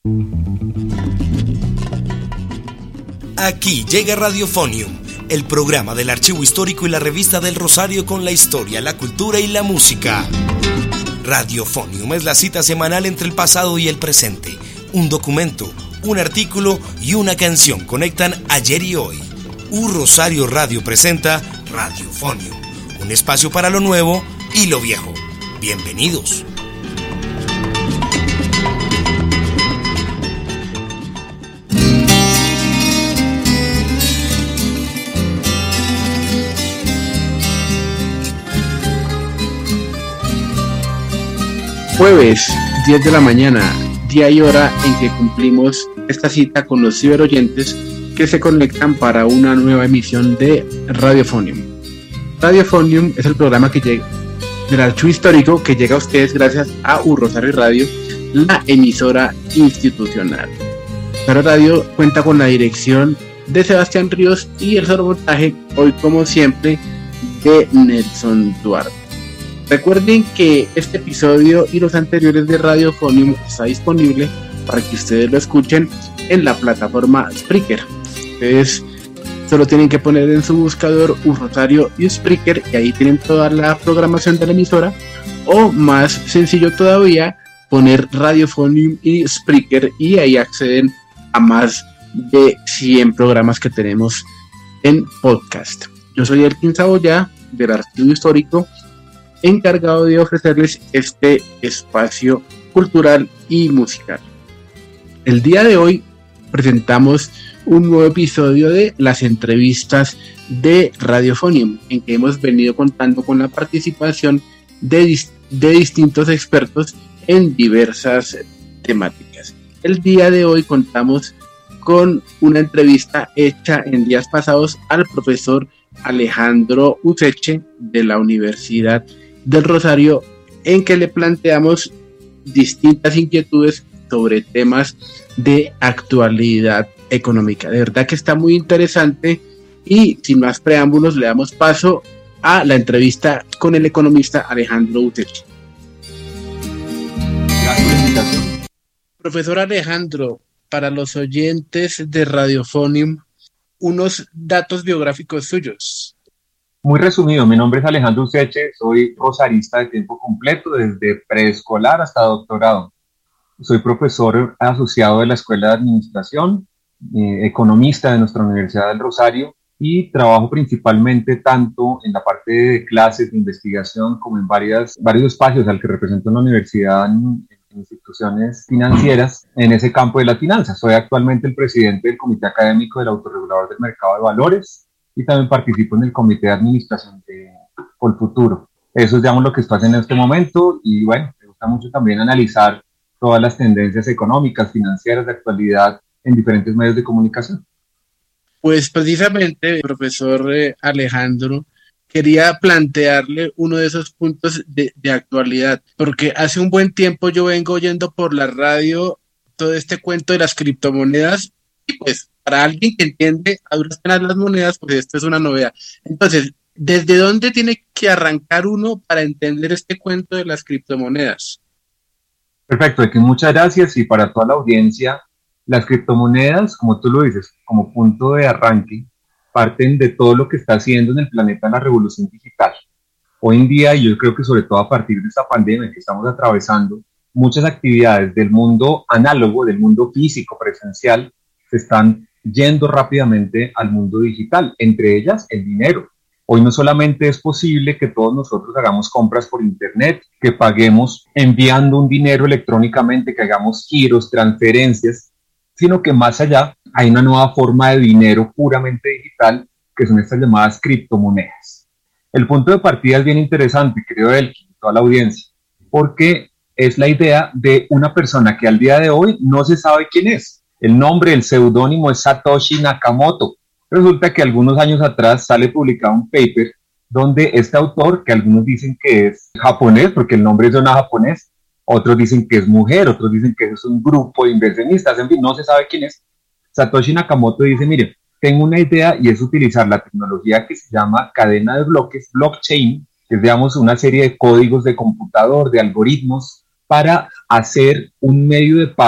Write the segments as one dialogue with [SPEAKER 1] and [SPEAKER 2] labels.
[SPEAKER 1] Aquí llega Radiofonium, el programa del Archivo Histórico y la Revista del Rosario con la historia, la cultura y la música. Radiofonium es la cita semanal entre el pasado y el presente. Un documento, un artículo y una canción conectan ayer y hoy. Rosario Radio presenta Radiofonium, un espacio para lo nuevo y lo viejo. Bienvenidos.
[SPEAKER 2] Jueves, 10 de la mañana, día y hora en que cumplimos esta cita con los ciberoyentes que se conectan para una nueva emisión de Radiofonium. Radiofonium es el programa que llega del Archivo Histórico que llega a ustedes gracias a Rosario Radio, la emisora institucional. Rosario Radio cuenta con la dirección de Sebastián Ríos y el sonomontaje, hoy como siempre, de Nelson Duarte. Recuerden que este episodio y los anteriores de Radiofonium está disponible para que ustedes lo escuchen en la plataforma Spreaker. Ustedes solo tienen que poner en su buscador Rosario y Spreaker y ahí tienen toda la programación de la emisora, o más sencillo todavía, poner Radiofonium y Spreaker y ahí acceden a más de 100 programas que tenemos en podcast. Yo soy Elkin Saboya del Archivo Histórico, encargado de ofrecerles este espacio cultural y musical. El día de hoy presentamos un nuevo episodio de las entrevistas de Radiofonium, en que hemos venido contando con la participación de distintos expertos en diversas temáticas. El día de hoy contamos con una entrevista hecha en días pasados al profesor Alejandro Useche de la Universidad del Rosario, en que le planteamos distintas inquietudes sobre temas de actualidad económica. De verdad que está muy interesante y sin más preámbulos le damos paso a la entrevista con el economista Alejandro Useche. Profesor Alejandro, para los oyentes de Radiofonium, unos datos biográficos suyos.
[SPEAKER 3] Muy resumido, mi nombre es Alejandro Useche, soy rosarista de tiempo completo desde preescolar hasta doctorado. Soy profesor asociado de la Escuela de Administración, economista de nuestra Universidad del Rosario y trabajo principalmente tanto en la parte de clases de investigación como en varios espacios al que represento en la universidad en instituciones financieras en ese campo de la finanza. Soy actualmente el presidente del Comité Académico del Autorregulador del Mercado de Valores y también participo en el Comité de Administración de Colfuturo. Eso es, digamos, lo que estoy haciendo en este momento y bueno, me gusta mucho también analizar todas las tendencias económicas, financieras de actualidad en diferentes medios de comunicación.
[SPEAKER 2] Pues precisamente, profesor Alejandro, quería plantearle uno de esos puntos de actualidad, porque hace un buen tiempo yo vengo oyendo por la radio todo este cuento de las criptomonedas y pues para alguien que entiende a duras penas las monedas, pues esto es una novedad. Entonces, ¿desde dónde tiene que arrancar uno para entender este cuento de las criptomonedas?
[SPEAKER 3] Perfecto, aquí muchas gracias y para toda la audiencia, las criptomonedas, como tú lo dices, como punto de arranque, parten de todo lo que está haciendo en el planeta la revolución digital. Hoy en día, y yo creo que sobre todo a partir de esta pandemia que estamos atravesando, muchas actividades del mundo análogo, del mundo físico, presencial, se están yendo rápidamente al mundo digital, entre ellas el dinero. Hoy no solamente es posible que todos nosotros hagamos compras por internet, que paguemos enviando un dinero electrónicamente, que hagamos giros, transferencias, sino que más allá hay una nueva forma de dinero puramente digital, que son estas llamadas criptomonedas. El punto de partida es bien interesante, creo Elkin, toda la audiencia, porque es la idea de una persona que al día de hoy no se sabe quién es. El nombre, el seudónimo es Satoshi Nakamoto. Resulta que algunos años atrás sale publicado un paper donde este autor, que algunos dicen que es japonés, porque el nombre suena japonés, otros dicen que es mujer, otros dicen que es un grupo de inversionistas, en fin, no se sabe quién es. Satoshi Nakamoto dice, mire, tengo una idea y es utilizar la tecnología que se llama cadena de bloques, blockchain, que es, digamos, una serie de códigos de computador, de algoritmos, para hacer un medio de pago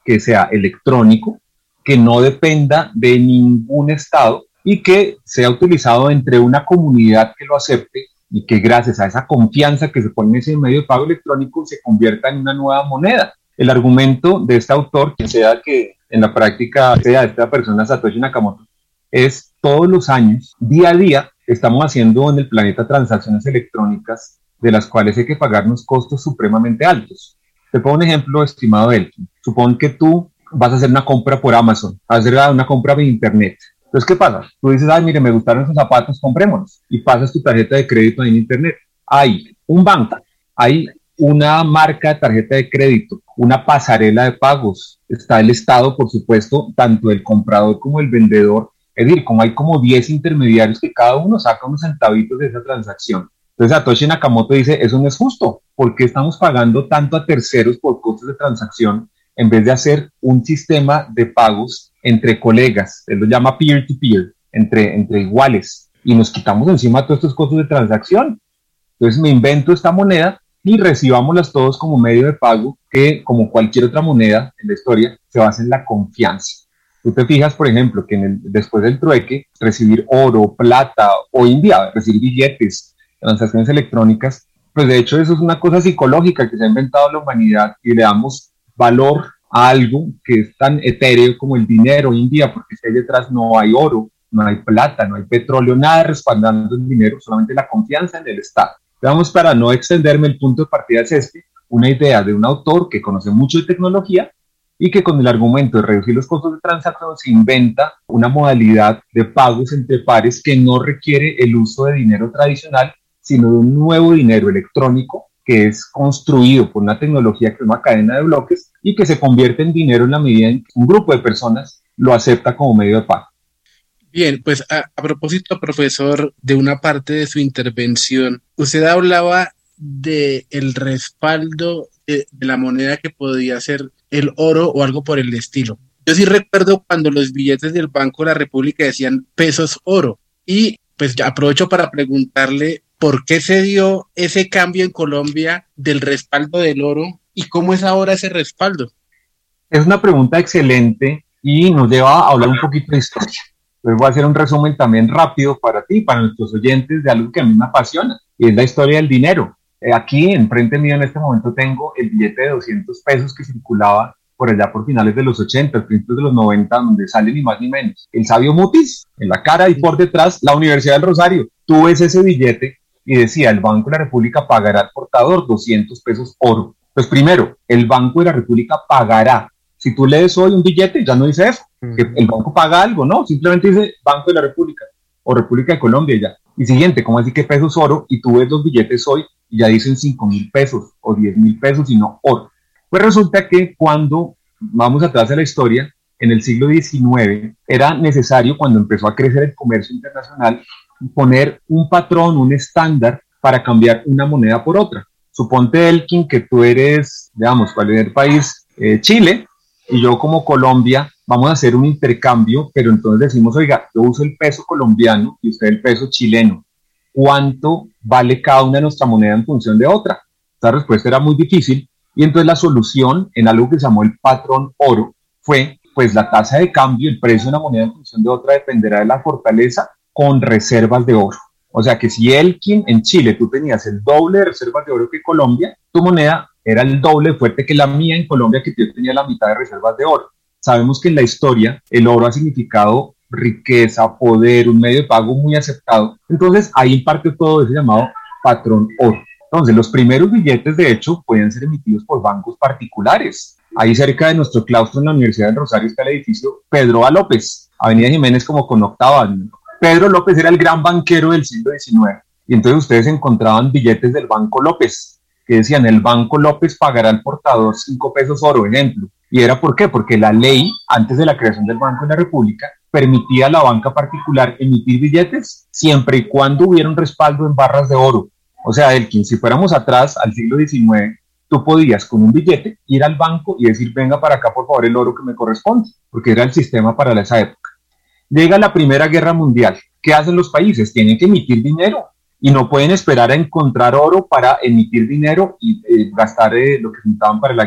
[SPEAKER 3] que sea electrónico, que no dependa de ningún estado y que sea utilizado entre una comunidad que lo acepte y que gracias a esa confianza que se pone en ese medio de pago electrónico se convierta en una nueva moneda. El argumento de este autor, que sea que en la práctica sea esta persona Satoshi Nakamoto, es todos los años, día a día, estamos haciendo en el planeta transacciones electrónicas de las cuales hay que pagar unos costos supremamente altos. Te pongo un ejemplo, estimado Elkin. Supón que tú vas a hacer una compra por Amazon, vas a hacer una compra de internet. Entonces, ¿qué pasa? Tú dices, ay, mire, me gustaron esos zapatos, comprémoslos. Y pasas tu tarjeta de crédito ahí en internet. Hay un banco, hay una marca de tarjeta de crédito, una pasarela de pagos. Está el Estado, por supuesto, tanto el comprador como el vendedor. Es decir, como hay como 10 intermediarios que cada uno saca unos centavitos de esa transacción. Entonces Satoshi Nakamoto dice, eso no es justo. ¿Por qué estamos pagando tanto a terceros por costos de transacción en vez de hacer un sistema de pagos entre colegas? Él lo llama peer-to-peer, entre iguales, y nos quitamos encima todos estos costos de transacción. Entonces me invento esta moneda y recibámoslas todos como medio de pago que, como cualquier otra moneda en la historia, se basa en la confianza. Tú te fijas, por ejemplo, que después del trueque, recibir oro, plata, hoy en día, recibir billetes, transacciones electrónicas, pues de hecho eso es una cosa psicológica que se ha inventado la humanidad y le damos valor a algo que es tan etéreo como el dinero hoy en día, porque si ahí detrás no hay oro, no hay plata, no hay petróleo, nada respaldando el dinero, solamente la confianza en el Estado. Vamos, para no extenderme, el punto de partida es una idea de un autor que conoce mucho de tecnología y que con el argumento de reducir los costos de transacción se inventa una modalidad de pagos entre pares que no requiere el uso de dinero tradicional, sino de un nuevo dinero electrónico que es construido por una tecnología que es una cadena de bloques y que se convierte en dinero en la medida en que un grupo de personas lo acepta como medio de pago.
[SPEAKER 2] Bien, pues a propósito, profesor, de una parte de su intervención, usted hablaba de el respaldo de la moneda que podía ser el oro o algo por el estilo. Yo sí recuerdo cuando los billetes del Banco de la República decían pesos oro, y pues ya aprovecho para preguntarle por qué se dio ese cambio en Colombia del respaldo del oro y cómo es ahora ese respaldo.
[SPEAKER 3] Es una pregunta excelente y nos lleva a hablar un poquito de historia. Entonces voy a hacer un resumen también rápido para ti, para nuestros oyentes, de algo que a mí me apasiona, y es la historia del dinero. Aquí enfrente mío en este momento tengo el billete de 200 pesos que circulaba por allá por finales de los 80, principios de los 90, donde sale ni más ni menos el sabio Mutis en la cara y por detrás la Universidad del Rosario. Tú ves ese billete y decía, el Banco de la República pagará al portador 200 pesos oro. Pues primero, el Banco de la República pagará. Si tú lees hoy un billete, ya no dice eso, que el banco paga algo, no, simplemente dice Banco de la República o República de Colombia y ya. Y siguiente, ¿cómo así que pesos oro? Y tú ves los billetes hoy y ya dicen 5.000 pesos o 10.000 pesos y no oro. Pues resulta que cuando vamos atrás de la historia, en el siglo XIX, era necesario, cuando empezó a crecer el comercio internacional, poner un patrón, un estándar para cambiar una moneda por otra. Suponte, Elkin, que tú eres, digamos, cualquier país, Chile, y yo como Colombia, vamos a hacer un intercambio, pero entonces decimos, oiga, yo uso el peso colombiano y usted el peso chileno. ¿Cuánto vale cada una de nuestra moneda en función de otra? Esta respuesta era muy difícil, y entonces la solución, en algo que se llamó el patrón oro, fue, pues la tasa de cambio, el precio de una moneda en función de otra dependerá de la fortaleza con reservas de oro. O sea que si Elkin, en Chile, tú tenías el doble de reservas de oro que Colombia, tu moneda era el doble fuerte que la mía en Colombia, que yo tenía la mitad de reservas de oro. Sabemos que en la historia el oro ha significado riqueza, poder, un medio de pago muy aceptado. Entonces ahí parte todo ese llamado patrón oro. Entonces los primeros billetes, de hecho, podían ser emitidos por bancos particulares. Ahí cerca de nuestro claustro en la Universidad del Rosario está el edificio Pedro A. López, Avenida Jiménez como con octava. Pedro López era el gran banquero del siglo XIX. Y entonces ustedes encontraban billetes del Banco López, que decían, el Banco López pagará al portador 5 pesos oro, ejemplo. ¿Y era por qué? Porque la ley, antes de la creación del Banco de la República, permitía a la banca particular emitir billetes siempre y cuando hubiera un respaldo en barras de oro. O sea, Elkin, si fuéramos atrás al siglo XIX, tú podías con un billete ir al banco y decir, venga para acá por favor el oro que me corresponde, porque era el sistema para esa época. Llega la Primera Guerra Mundial. ¿Qué hacen los países? Tienen que emitir dinero y no pueden esperar a encontrar oro para emitir dinero y gastar lo que juntaban para la guerra.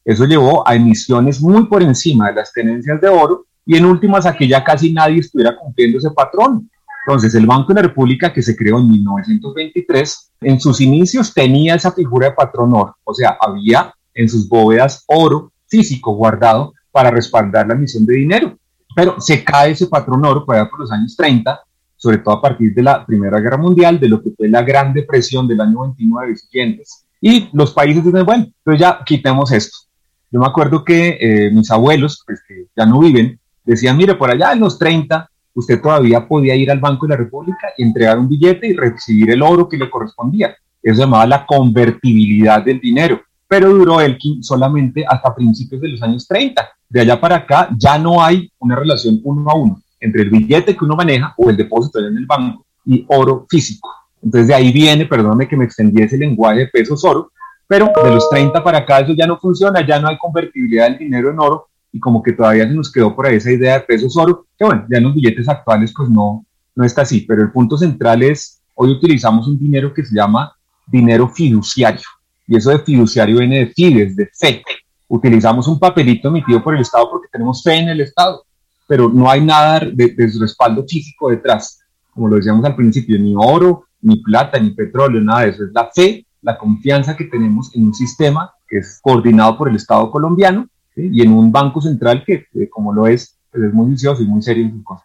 [SPEAKER 3] Eso llevó a emisiones muy por encima de las tenencias de oro y en últimas a que ya casi nadie estuviera cumpliendo ese patrón. Entonces el Banco de la República, que se creó en 1923, en sus inicios tenía esa figura de patrón oro, o sea, había en sus bóvedas oro físico guardado para respaldar la emisión de dinero, pero se cae ese patrón oro por allá por los años 30, sobre todo a partir de la Primera Guerra Mundial, de lo que fue la Gran Depresión del año 29 y siguientes, y los países dicen, bueno, entonces ya quitemos esto. Yo me acuerdo que mis abuelos, pues que ya no viven, decían, mire, por allá en los 30, usted todavía podía ir al Banco de la República y entregar un billete y recibir el oro que le correspondía. Eso se llamaba la convertibilidad del dinero, pero duró Elkin solamente hasta principios de los años 30. De allá para acá ya no hay una relación 1 a 1 entre el billete que uno maneja o el depósito en el banco y oro físico. Entonces de ahí viene, perdóname que me extendí ese lenguaje de pesos oro, pero de los 30 para acá eso ya no funciona, ya no hay convertibilidad del dinero en oro y como que todavía se nos quedó por ahí esa idea de pesos oro, que bueno, ya en los billetes actuales pues no está así, pero el punto central es, hoy utilizamos un dinero que se llama dinero fiduciario, y eso de fiduciario viene de fides, de fe. Utilizamos un papelito emitido por el Estado porque tenemos fe en el Estado, pero no hay nada de respaldo físico detrás, como lo decíamos al principio, ni oro, ni plata, ni petróleo, nada de eso, es la fe, la confianza que tenemos en un sistema que es coordinado por el Estado colombiano, ¿sí? Y en un banco central que como lo es, pues es muy vicioso y muy serio en sus cosas.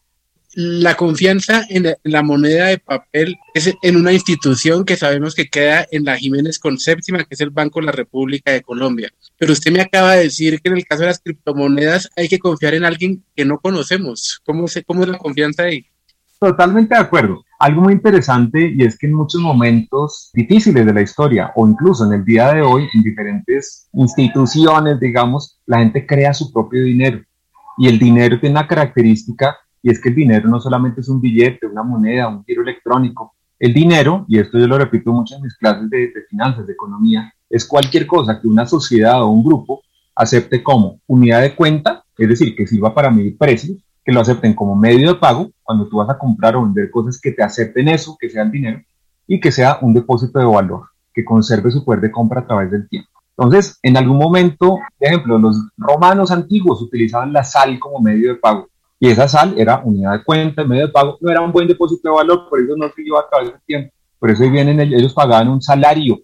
[SPEAKER 2] La confianza en la moneda de papel es en una institución que sabemos que queda en la Jiménez con séptima, que es el Banco de la República de Colombia. Pero usted me acaba de decir que en el caso de las criptomonedas hay que confiar en alguien que no conocemos. ¿Cómo es la confianza ahí?
[SPEAKER 3] Totalmente de acuerdo. Algo muy interesante y es que en muchos momentos difíciles de la historia o incluso en el día de hoy, en diferentes instituciones, digamos, la gente crea su propio dinero. Y el dinero tiene una característica y es que el dinero no solamente es un billete, una moneda, un giro electrónico. El dinero, y esto yo lo repito mucho en mis clases de finanzas, de economía, es cualquier cosa que una sociedad o un grupo acepte como unidad de cuenta, es decir, que sirva para medir precios, que lo acepten como medio de pago, cuando tú vas a comprar o vender cosas que te acepten eso, que sea el dinero, y que sea un depósito de valor, que conserve su poder de compra a través del tiempo. Entonces, en algún momento, por ejemplo, los romanos antiguos utilizaban la sal como medio de pago, y esa sal era unidad de cuenta, medio de pago, no era un buen depósito de valor, por eso no siguió a través del tiempo. Por eso ellos pagaban un salario,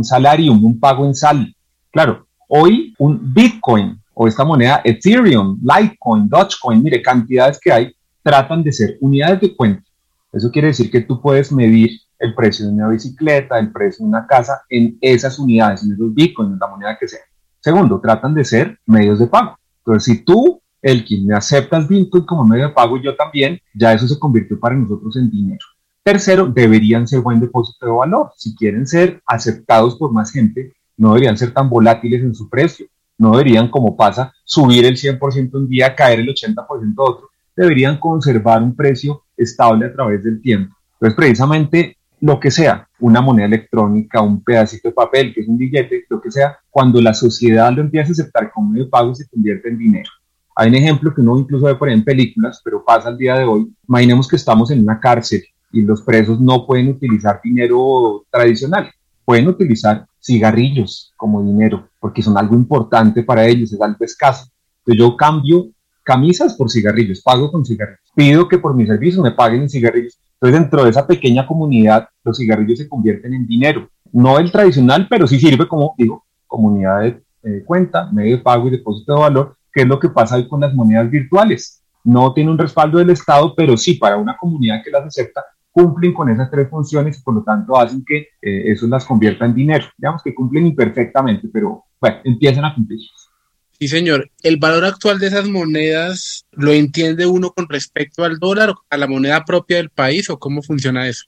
[SPEAKER 3] un pago en sal. Claro, hoy un Bitcoin o esta moneda Ethereum, Litecoin, Dogecoin, mire, cantidades que hay, tratan de ser unidades de cuenta. Eso quiere decir que tú puedes medir el precio de una bicicleta, el precio de una casa en esas unidades, en esos Bitcoins, en la moneda que sea. Segundo, tratan de ser medios de pago. Entonces, si tú Elkin, me aceptas Bitcoin como medio de pago y yo también, ya eso se convirtió para nosotros en dinero. Tercero, deberían ser buen depósito de valor. Si quieren ser aceptados por más gente, no deberían ser tan volátiles en su precio. No deberían, como pasa, subir el 100% un día, caer el 80% otro. Deberían conservar un precio estable a través del tiempo. Entonces, precisamente, lo que sea, una moneda electrónica, un pedacito de papel, que es un billete, lo que sea, cuando la sociedad lo empieza a aceptar como medio de pago, se convierte en dinero. Hay un ejemplo que uno incluso ve por ahí en películas, pero pasa al día de hoy. Imaginemos que estamos en una cárcel y los presos no pueden utilizar dinero tradicional. Pueden utilizar cigarrillos como dinero, porque son algo importante para ellos, es algo escaso. Entonces yo cambio camisas por cigarrillos, pago con cigarrillos. Pido que por mis servicios me paguen en cigarrillos. Entonces dentro de esa pequeña comunidad, los cigarrillos se convierten en dinero. No el tradicional, pero sí sirve como, digo, comunidad de cuenta, medio de pago y depósito de valor, que es lo que pasa hoy con las monedas virtuales. No tiene un respaldo del Estado, pero sí para una comunidad que las acepta, cumplen con esas tres funciones y por lo tanto hacen que eso las convierta en dinero. Digamos que cumplen imperfectamente, pero bueno, empiezan a cumplir.
[SPEAKER 2] Sí, señor. ¿El valor actual de esas monedas lo entiende uno con respecto al dólar o a la moneda propia del país o cómo funciona eso?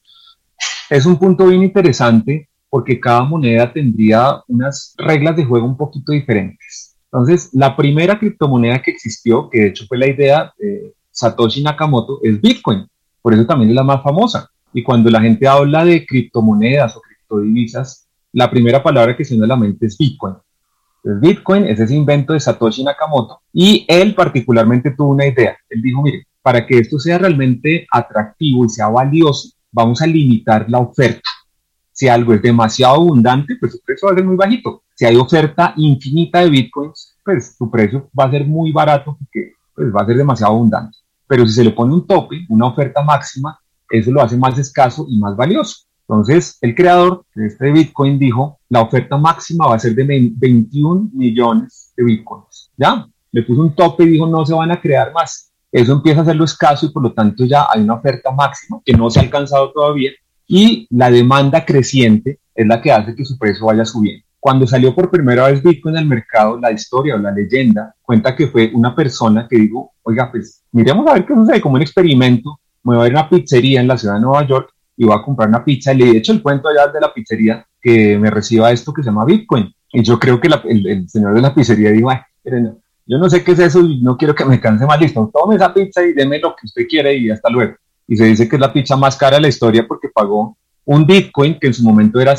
[SPEAKER 3] Es un punto bien interesante porque cada moneda tendría unas reglas de juego un poquito diferentes. Entonces, la primera criptomoneda que existió, que de hecho fue la idea de Satoshi Nakamoto, es Bitcoin. Por eso también es la más famosa. Y cuando la gente habla de criptomonedas o criptodivisas, la primera palabra que se viene a la mente es Bitcoin. Entonces, Bitcoin es ese invento de Satoshi Nakamoto y él particularmente tuvo una idea. Él dijo, mire, para que esto sea realmente atractivo y sea valioso, vamos a limitar la oferta. Si algo es demasiado abundante, pues su precio va a ser muy bajito. Si hay oferta infinita de bitcoins, pues tu precio va a ser muy barato porque pues, va a ser demasiado abundante. Pero si se le pone un tope, una oferta máxima, eso lo hace más escaso y más valioso. Entonces, el creador de este Bitcoin dijo, la oferta máxima va a ser de 21 millones de Bitcoins. ¿Ya? Le puso un tope y dijo, no se van a crear más. Eso empieza a ser lo escaso y por lo tanto ya hay una oferta máxima que no se ha alcanzado todavía y la demanda creciente es la que hace que su precio vaya subiendo. Cuando salió por primera vez Bitcoin al mercado, la historia o la leyenda cuenta que fue una persona que dijo, oiga, pues miremos a ver qué sucede, como un experimento, me voy a ir a una pizzería en la ciudad de Nueva York y voy a comprar una pizza y le he hecho el cuento allá de la pizzería que me reciba esto que se llama Bitcoin. Y yo creo que el señor de la pizzería dijo, ay, no, yo no sé qué es eso y no quiero que me canse más, listo, tome esa pizza y deme lo que usted quiere y hasta luego. Y se dice que es la pizza más cara de la historia porque pagó un Bitcoin que en su momento era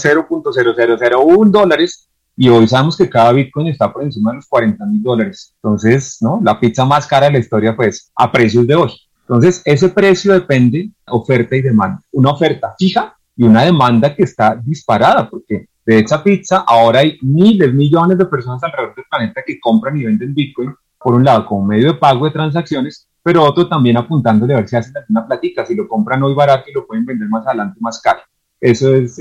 [SPEAKER 3] $0.0001 y hoy sabemos que cada Bitcoin está por encima de los $40,000. Entonces, ¿no? La pizza más cara de la historia, pues, a precios de hoy. Entonces, ese precio depende de oferta y demanda. Una oferta fija y una demanda que está disparada, porque de esa pizza ahora hay miles, millones de personas alrededor del planeta que compran y venden Bitcoin, por un lado, como medio de pago de transacciones, pero otro también apuntándole a ver si hacen alguna platica, si lo compran hoy barato y lo pueden vender más adelante más caro. Eso es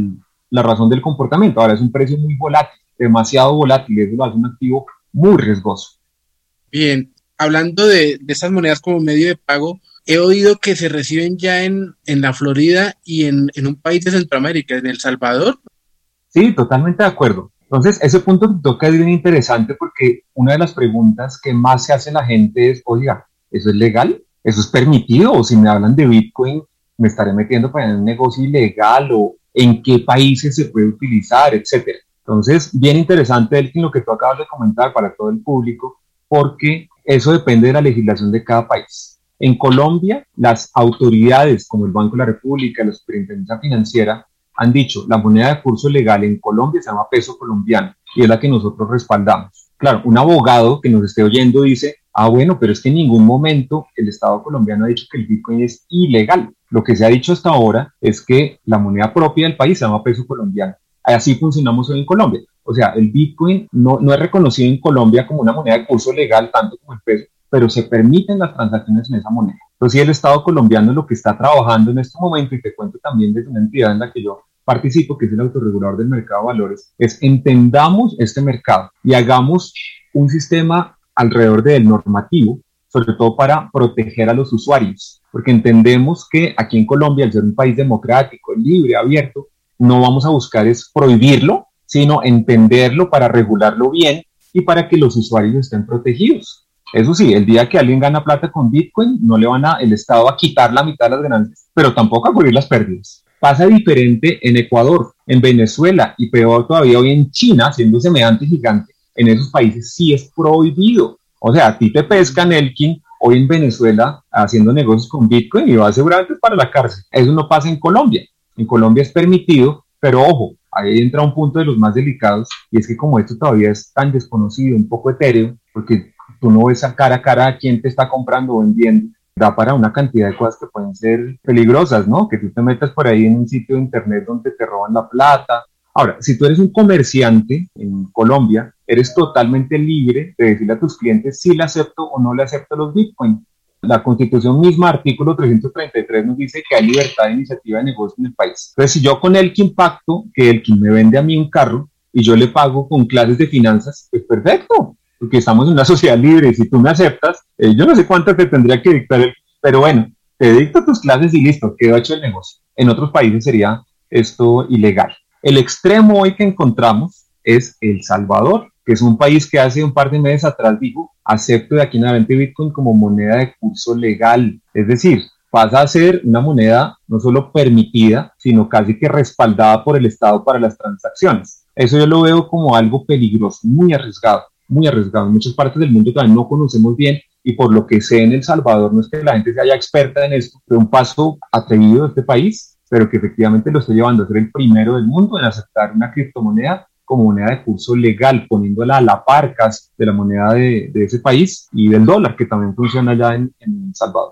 [SPEAKER 3] la razón del comportamiento. Ahora es un precio muy volátil, demasiado volátil, eso lo hace un activo muy riesgoso.
[SPEAKER 2] Bien, hablando de estas monedas como medio de pago, he oído que se reciben ya en la Florida y en un país de Centroamérica, en El Salvador.
[SPEAKER 3] Sí, totalmente de acuerdo. Entonces, ese punto que toca es bien interesante porque una de las preguntas que más se hace la gente es, oiga, ¿eso es legal? ¿Eso es permitido? O si me hablan de Bitcoin, ¿me estaré metiendo para un negocio ilegal? ¿O en qué países se puede utilizar? Etcétera. Entonces, bien interesante, Elkin, lo que tú acabas de comentar para todo el público, porque eso depende de la legislación de cada país. En Colombia, las autoridades como el Banco de la República, la Superintendencia Financiera, han dicho, la moneda de curso legal en Colombia se llama peso colombiano y es la que nosotros respaldamos. Claro, un abogado que nos esté oyendo dice, bueno, pero es que en ningún momento el Estado colombiano ha dicho que el Bitcoin es ilegal. Lo que se ha dicho hasta ahora es que la moneda propia del país se llama peso colombiano. Así funcionamos hoy en Colombia. O sea, el Bitcoin no es reconocido en Colombia como una moneda de curso legal, tanto como el peso, pero se permiten las transacciones en esa moneda. Entonces, el Estado colombiano lo que está trabajando en este momento, y te cuento también desde una entidad en la que yo participo, que es el autorregulador del mercado de valores, es entendamos este mercado y hagamos un sistema alrededor del normativo, sobre todo para proteger a los usuarios, porque entendemos que aquí en Colombia, al ser un país democrático, libre, abierto, no vamos a buscar es prohibirlo, sino entenderlo para regularlo bien y para que los usuarios estén protegidos. Eso sí, el día que alguien gana plata con Bitcoin, no le van el Estado a quitar la mitad de las ganancias, pero tampoco a cubrir las pérdidas. Pasa diferente en Ecuador, en Venezuela y peor todavía hoy en China, siendo semejante gigante. En esos países sí es prohibido. O sea, a ti te pescan, Elkin, hoy en Venezuela haciendo negocios con Bitcoin y vas seguramente para la cárcel. Eso no pasa en Colombia. En Colombia es permitido, pero ojo, ahí entra un punto de los más delicados y es que como esto todavía es tan desconocido, un poco etéreo, porque tú no ves a cara a quién te está comprando o vendiendo, da para una cantidad de cosas que pueden ser peligrosas, ¿no? Que tú te metas por ahí en un sitio de internet donde te roban la plata. Ahora, si tú eres un comerciante en Colombia, eres totalmente libre de decirle a tus clientes si le acepto o no le acepto los Bitcoin. La Constitución misma, artículo 333, nos dice que hay libertad de iniciativa de negocio en el país. Entonces, si yo con Elkin pacto que Elkin me vende a mí un carro y yo le pago con clases de finanzas, pues perfecto, porque estamos en una sociedad libre y si tú me aceptas, yo no sé cuánto te tendría que dictar, pero bueno, te dicto tus clases y listo, quedó hecho el negocio. En otros países sería esto ilegal. El extremo hoy que encontramos es El Salvador, que es un país que hace un par de meses atrás dijo, acepto de aquí en adelante Bitcoin como moneda de curso legal. Es decir, pasa a ser una moneda no solo permitida, sino casi que respaldada por el Estado para las transacciones. Eso yo lo veo como algo peligroso, muy arriesgado. En muchas partes del mundo también no conocemos bien y por lo que sé en El Salvador no es que la gente se haya experta en esto, fue un paso atrevido de este país, pero que efectivamente lo está llevando a ser el primero del mundo en aceptar una criptomoneda como moneda de curso legal, poniéndola a la par casi de la moneda de ese país y del dólar, que también funciona allá en El Salvador.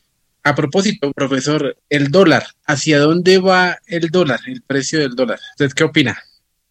[SPEAKER 2] A propósito, profesor, el dólar, ¿hacia dónde va el dólar, el precio del dólar? ¿Usted qué opina?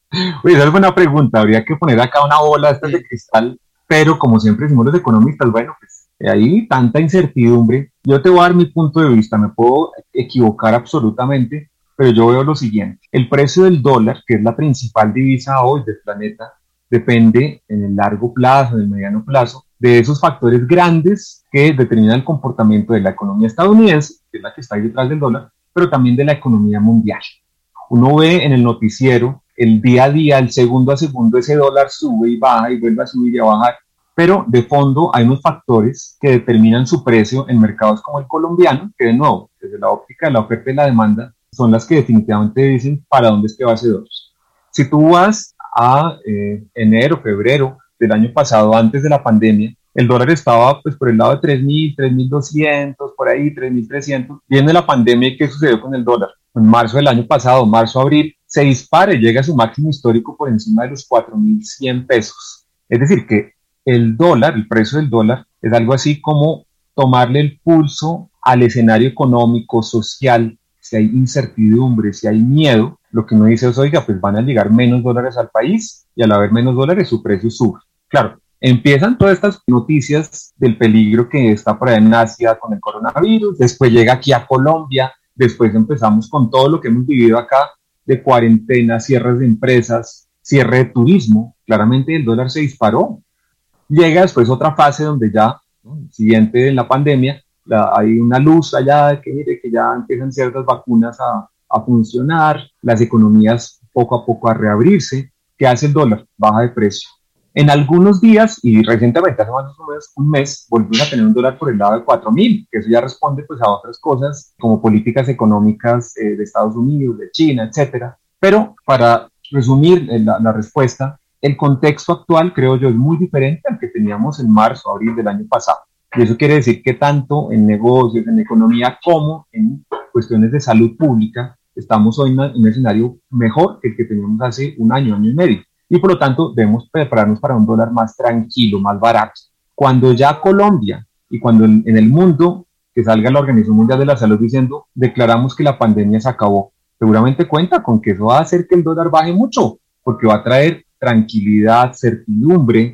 [SPEAKER 3] Oye, esa es buena pregunta. Habría que poner acá una bola esta de cristal, pero como siempre decimos los economistas, bueno, pues hay tanta incertidumbre. Yo te voy a dar mi punto de vista, me puedo equivocar absolutamente, pero yo veo lo siguiente. El precio del dólar, que es la principal divisa hoy del planeta, depende en el largo plazo, en el mediano plazo, de esos factores grandes que determinan el comportamiento de la economía estadounidense, que es la que está ahí detrás del dólar, pero también de la economía mundial. Uno ve en el noticiero el día a día, el segundo a segundo, ese dólar sube y baja y vuelve a subir y a bajar, pero de fondo hay unos factores que determinan su precio en mercados como el colombiano, que de nuevo, desde la óptica de la oferta y la demanda, son las que definitivamente dicen para dónde es que va ese dólar. Si tú vas a enero, febrero del año pasado, antes de la pandemia, el dólar estaba pues por el lado de 3.000, 3.200, por ahí 3.300. Viene la pandemia y ¿qué sucedió con el dólar? En marzo del año pasado, marzo, abril, se dispara y llega a su máximo histórico por encima de los 4.100 pesos. Es decir, que el dólar, el precio del dólar, es algo así como tomarle el pulso al escenario económico, social. Si hay incertidumbre, si hay miedo, lo que uno dice es, oiga, pues van a llegar menos dólares al país y al haber menos dólares su precio sube. Claro, empiezan todas estas noticias del peligro que está por ahí en Asia con el coronavirus, después llega aquí a Colombia, después empezamos con todo lo que hemos vivido acá de cuarentena, cierres de empresas, cierre de turismo, claramente el dólar se disparó. Llega después otra fase donde ya, ¿no?, siguiente en la pandemia, hay una luz allá de que, mire, que ya empiezan ciertas vacunas a funcionar, las economías poco a poco a reabrirse. ¿Qué hace el dólar? Baja de precio. En algunos días, y recientemente hace más o menos un mes, volvimos a tener un dólar por el lado de 4.000, que eso ya responde pues a otras cosas, como políticas económicas de Estados Unidos, de China, etcétera. Pero para resumir la respuesta, el contexto actual, creo yo, es muy diferente al que teníamos en marzo, abril del año pasado. Y eso quiere decir que tanto en negocios, en economía, como en cuestiones de salud pública, estamos hoy en un escenario mejor que el que teníamos hace un año, año y medio. Y por lo tanto debemos prepararnos para un dólar más tranquilo, más barato. Cuando ya Colombia y cuando en el mundo, que salga la Organización Mundial de la Salud diciendo, declaramos que la pandemia se acabó, seguramente cuenta con que eso va a hacer que el dólar baje mucho, porque va a traer tranquilidad, certidumbre,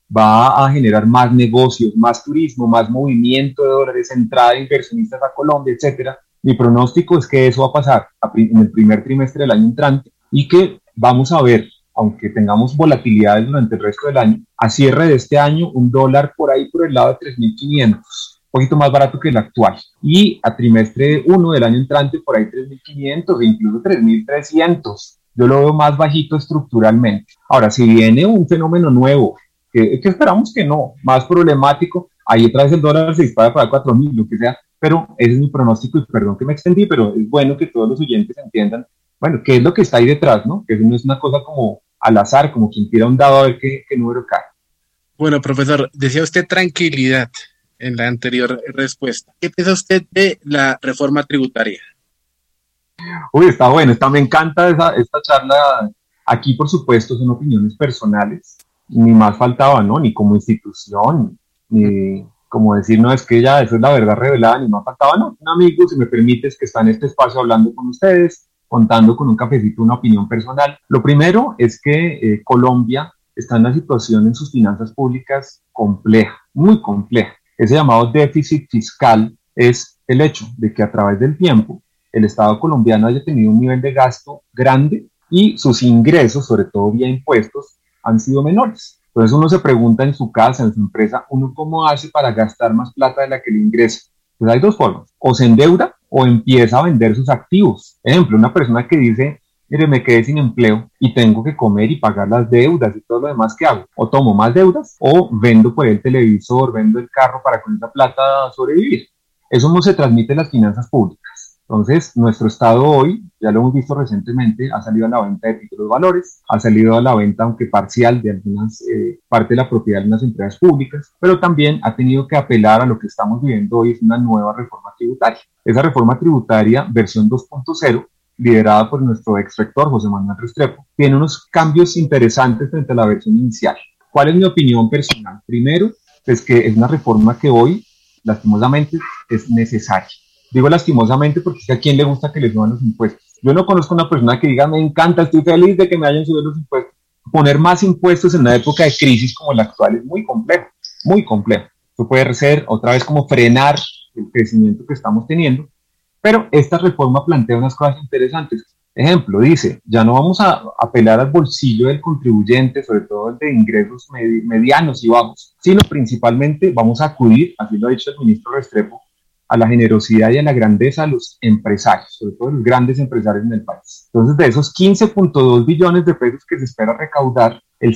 [SPEAKER 3] va a generar más negocios, más turismo, más movimiento de dólares, entrada de inversionistas a Colombia, etcétera. Mi pronóstico es que eso va a pasar en el primer trimestre del año entrante y que vamos a ver, aunque tengamos volatilidades durante el resto del año, a cierre de este año un dólar por ahí por el lado de 3.500, un poquito más barato que el actual. Y a trimestre 1 del año entrante por ahí 3.500 e incluso 3.300. Yo lo veo más bajito estructuralmente. Ahora, si viene un fenómeno nuevo, que esperamos que no, más problemático, ahí otra vez el dólar se dispara para 4.000, lo que sea, pero ese es mi pronóstico y perdón que me extendí, pero es bueno que todos los oyentes entiendan, bueno, qué es lo que está ahí detrás, ¿no? Que eso no es una cosa como al azar, como quien tira un dado a ver qué número cae.
[SPEAKER 2] Bueno, profesor, decía usted tranquilidad en la anterior respuesta. ¿Qué piensa usted de la reforma tributaria?
[SPEAKER 3] Uy, está bueno, me encanta esta charla. Aquí, por supuesto, son opiniones personales, ni más faltaba, ¿no? Ni como institución, ni como decir, no, es que ya eso es la verdad revelada, ni más faltaba, no. Un amigo, si me permites, que está en este espacio hablando con ustedes, contando con un cafecito, una opinión personal. Lo primero es que Colombia está en una situación en sus finanzas públicas compleja, muy compleja. Ese llamado déficit fiscal es el hecho de que a través del tiempo el Estado colombiano haya tenido un nivel de gasto grande y sus ingresos, sobre todo vía impuestos, han sido menores. Entonces uno se pregunta en su casa, en su empresa, ¿uno cómo hace para gastar más plata de la que le ingresa? Pues hay dos formas, o se endeuda o empieza a vender sus activos. Ejemplo, una persona que dice, mire, me quedé sin empleo y tengo que comer y pagar las deudas y todo lo demás, ¿qué hago? O tomo más deudas o vendo por el televisor, vendo el carro para con esa plata sobrevivir. Eso no se transmite en las finanzas públicas. Entonces, nuestro Estado hoy, ya lo hemos visto recientemente, ha salido a la venta de títulos de valores, ha salido a la venta, aunque parcial, de algunas parte de la propiedad de unas empresas públicas, pero también ha tenido que apelar a lo que estamos viviendo hoy, es una nueva reforma tributaria. Esa reforma tributaria, versión 2.0, liderada por nuestro ex rector José Manuel Restrepo, tiene unos cambios interesantes frente a la versión inicial. ¿Cuál es mi opinión personal? Primero, es que es una reforma que hoy, lastimosamente, es necesaria. Digo lastimosamente porque es que a quién le gusta que le suban los impuestos. Yo no conozco una persona que diga, me encanta, estoy feliz de que me hayan subido los impuestos. Poner más impuestos en una época de crisis como la actual es muy complejo, muy complejo. Esto puede ser otra vez como frenar el crecimiento que estamos teniendo, pero esta reforma plantea unas cosas interesantes. Ejemplo, dice, ya no vamos a apelar al bolsillo del contribuyente, sobre todo el de ingresos medianos y bajos, sino principalmente vamos a acudir, así lo ha dicho el ministro Restrepo, a la generosidad y a la grandeza de los empresarios, sobre todo los grandes empresarios en el país. Entonces, de esos 15.2 billones de pesos que se espera recaudar, el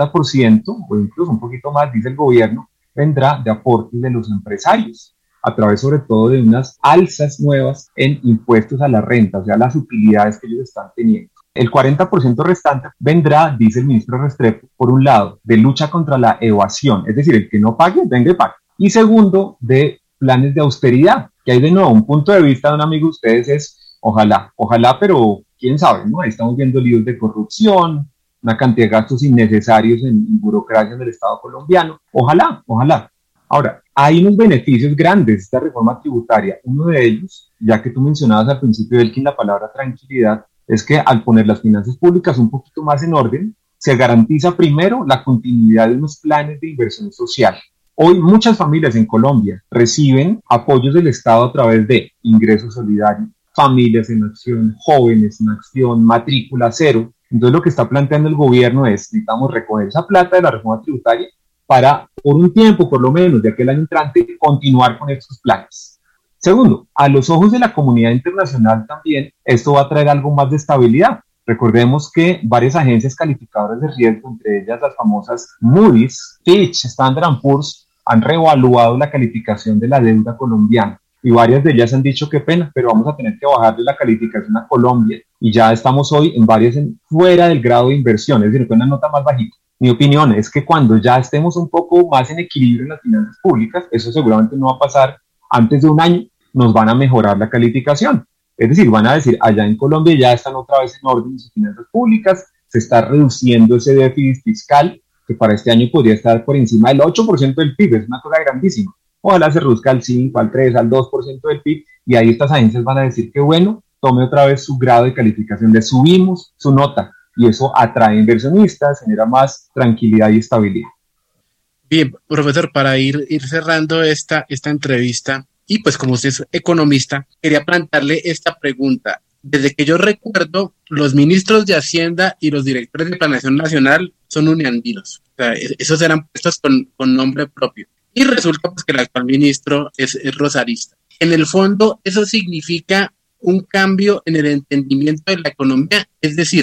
[SPEAKER 3] 60% o incluso un poquito más, dice el gobierno, vendrá de aportes de los empresarios, a través sobre todo de unas alzas nuevas en impuestos a la renta, o sea, las utilidades que ellos están teniendo. El 40% restante vendrá, dice el ministro Restrepo, por un lado, de lucha contra la evasión, es decir, el que no pague, venga y pague. Y segundo, de planes de austeridad, que hay de nuevo un punto de vista de un amigo de ustedes es, ojalá, pero quién sabe, ¿no? Ahí estamos viendo líos de corrupción, una cantidad de gastos innecesarios en burocracia en el Estado colombiano, ojalá. Ahora, hay unos beneficios grandes de esta reforma tributaria. Uno de ellos, ya que tú mencionabas al principio, Elkin, la palabra tranquilidad, es que al poner las finanzas públicas un poquito más en orden, se garantiza primero la continuidad de unos planes de inversión social. Hoy muchas familias en Colombia reciben apoyos del Estado a través de ingreso solidario, familias en acción, jóvenes en acción, matrícula cero. Entonces lo que está planteando el gobierno es, necesitamos recoger esa plata de la reforma tributaria para, por un tiempo por lo menos, de aquel año entrante, continuar con estos planes. Segundo, a los ojos de la comunidad internacional también, esto va a traer algo más de estabilidad. Recordemos que varias agencias calificadoras de riesgo, entre ellas las famosas Moody's, Fitch, Standard & Poor's, han reevaluado la calificación de la deuda colombiana y varias de ellas han dicho qué pena, pero vamos a tener que bajarle la calificación a Colombia y ya estamos hoy en varias fuera del grado de inversión, es decir, con una nota más bajita. Mi opinión es que cuando ya estemos un poco más en equilibrio en las finanzas públicas, eso seguramente no va a pasar antes de un año, nos van a mejorar la calificación. Es decir, van a decir, allá en Colombia ya están otra vez en orden sus finanzas públicas, se está reduciendo ese déficit fiscal, que para este año podría estar por encima del 8% del PIB, es una cosa grandísima. Ojalá se reduzca al 5, al 3, al 2% del PIB, y ahí estas agencias van a decir que bueno, tome otra vez su grado de calificación, le subimos su nota, y eso atrae inversionistas, genera más tranquilidad y estabilidad.
[SPEAKER 2] Bien, profesor, para ir cerrando esta entrevista, y pues como usted es economista, quería plantearle esta pregunta. Desde que yo recuerdo, los ministros de Hacienda y los directores de Planeación Nacional son uniandinos. O sea, esos eran puestos con nombre propio. Y resulta pues, que el actual ministro es rosarista. En el fondo, eso significa un cambio en el entendimiento de la economía. Es decir,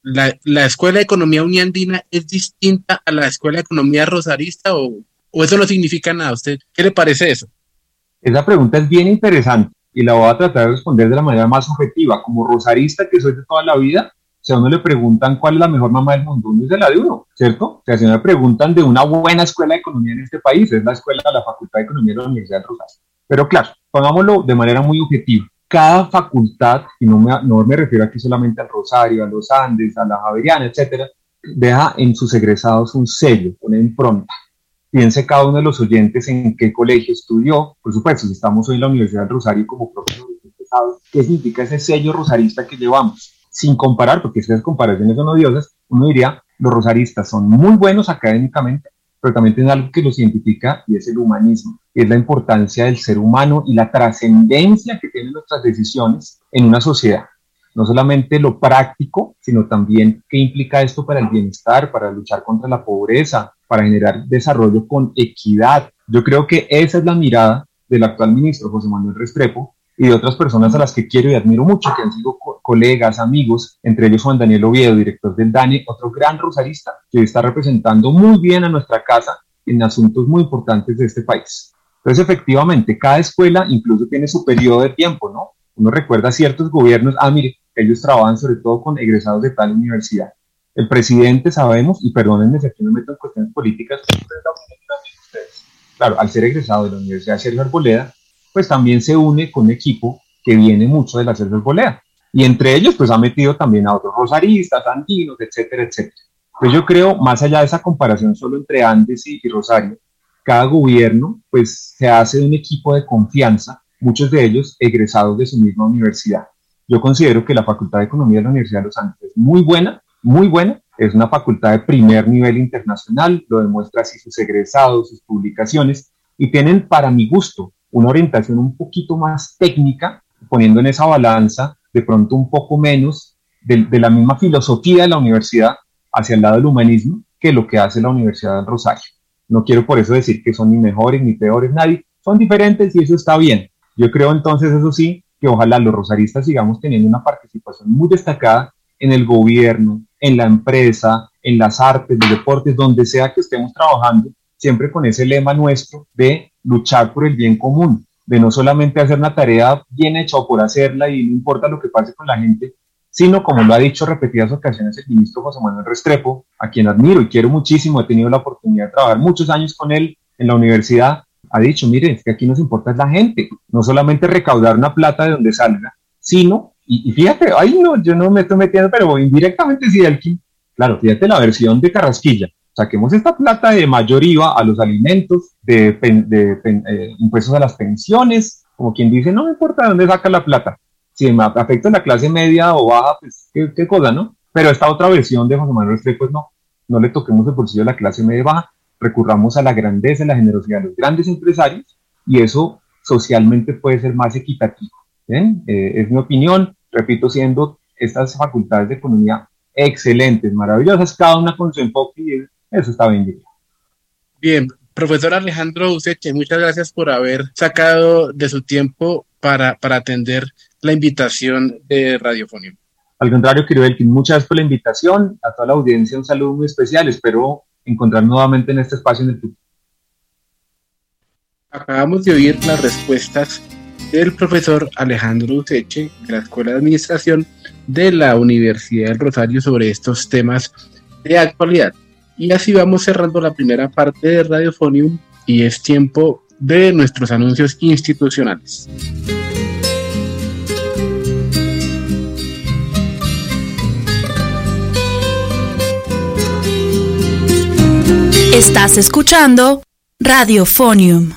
[SPEAKER 2] la Escuela de Economía Uniandina es distinta a la Escuela de Economía Rosarista o eso no significa nada. ¿A usted qué le parece eso?
[SPEAKER 3] Esa pregunta es bien interesante y la voy a tratar de responder de la manera más objetiva. Como rosarista que soy de toda la vida, si a uno le preguntan cuál es la mejor mamá del mundo, uno dice la de uno, ¿cierto? O sea, si me preguntan de una buena escuela de economía en este país, es la escuela de la Facultad de Economía de la Universidad de Rosario. Pero claro, pongámoslo de manera muy objetiva. Cada facultad, y no me refiero aquí solamente al Rosario, a los Andes, a la Javeriana, etcétera, deja en sus egresados un sello, una impronta. Piense cada uno de los oyentes en qué colegio estudió. Por supuesto, si estamos hoy en la Universidad del Rosario como profesores, ¿qué significa ese sello rosarista que llevamos? Sin comparar, porque esas comparaciones son odiosas, uno diría, los rosaristas son muy buenos académicamente, pero también tienen algo que los identifica y es el humanismo, y es la importancia del ser humano y la trascendencia que tienen nuestras decisiones en una sociedad. No solamente lo práctico, sino también qué implica esto para el bienestar, para luchar contra la pobreza, para generar desarrollo con equidad. Yo creo que esa es la mirada del actual ministro José Manuel Restrepo y de otras personas a las que quiero y admiro mucho, que han sido colegas, amigos, entre ellos Juan Daniel Oviedo, director del DANE, otro gran rosarista que está representando muy bien a nuestra casa en asuntos muy importantes de este país. Entonces, efectivamente, cada escuela incluso tiene su periodo de tiempo, ¿no? Uno recuerda ciertos gobiernos, mire, ellos trabajan sobre todo con egresados de tal universidad. El presidente, sabemos, y perdónenme si aquí me meto en cuestiones políticas, claro, al ser egresado de la Universidad Sergio Arboleda, pues también se une con un equipo que viene mucho de la Sergio Arboleda. Y entre ellos, pues ha metido también a otros rosaristas, andinos, etcétera, etcétera. Pues yo creo, más allá de esa comparación solo entre Andes y Rosario, cada gobierno, pues se hace de un equipo de confianza, muchos de ellos egresados de su misma universidad. Yo considero que la Facultad de Economía de la Universidad de los Andes es muy buena, es una facultad de primer nivel internacional, lo demuestra así sus egresados, sus publicaciones, y tienen, para mi gusto, una orientación un poquito más técnica, poniendo en esa balanza de pronto un poco menos de la misma filosofía de la universidad hacia el lado del humanismo que lo que hace la Universidad del Rosario. No quiero por eso decir que son ni mejores ni peores nadie, son diferentes y eso está bien. Yo creo entonces, eso sí, que ojalá los rosaristas sigamos teniendo una participación muy destacada en el gobierno, en la empresa, en las artes, los deportes, donde sea que estemos trabajando, siempre con ese lema nuestro de luchar por el bien común, de no solamente hacer una tarea bien hecha o por hacerla y no importa lo que pase con la gente, sino como lo ha dicho repetidas ocasiones el ministro José Manuel Restrepo, a quien admiro y quiero muchísimo, he tenido la oportunidad de trabajar muchos años con él en la universidad, ha dicho, miren, es que aquí nos importa la gente, no solamente recaudar una plata de donde salga, sino, y fíjate, ay no, yo no me estoy metiendo, pero indirectamente sí, Elkin, claro, fíjate la versión de Carrasquilla, saquemos esta plata de mayor IVA a los alimentos, de impuestos a las pensiones, como quien dice, no me importa de dónde saca la plata, si me afecta a la clase media o baja, pues qué cosa, ¿no? Pero esta otra versión de José Manuel Restrepo, pues no le toquemos el bolsillo a la clase media baja, recurramos a la grandeza y la generosidad de los grandes empresarios y eso socialmente puede ser más equitativo. Es mi opinión, repito, siendo estas facultades de economía excelentes, maravillosas, cada una con su enfoque y eso está bien.
[SPEAKER 2] Bien, profesor Alejandro Useche, muchas gracias por haber sacado de su tiempo para atender la invitación de Radiofonio.
[SPEAKER 3] Al contrario, querido Elkin, muchas gracias por la invitación, a toda la audiencia un saludo muy especial, espero encontrar nuevamente en este espacio en el futuro.
[SPEAKER 2] Acabamos de oír las respuestas del profesor Alejandro Useche de la Escuela de Administración de la Universidad del Rosario sobre estos temas de actualidad. Y así vamos cerrando la primera parte de Radiofonium y es tiempo de nuestros anuncios institucionales.
[SPEAKER 4] Estás escuchando Radiofonium.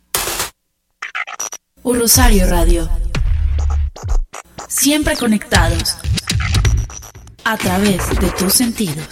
[SPEAKER 4] Rosario Radio. Siempre conectados a través de tus sentidos.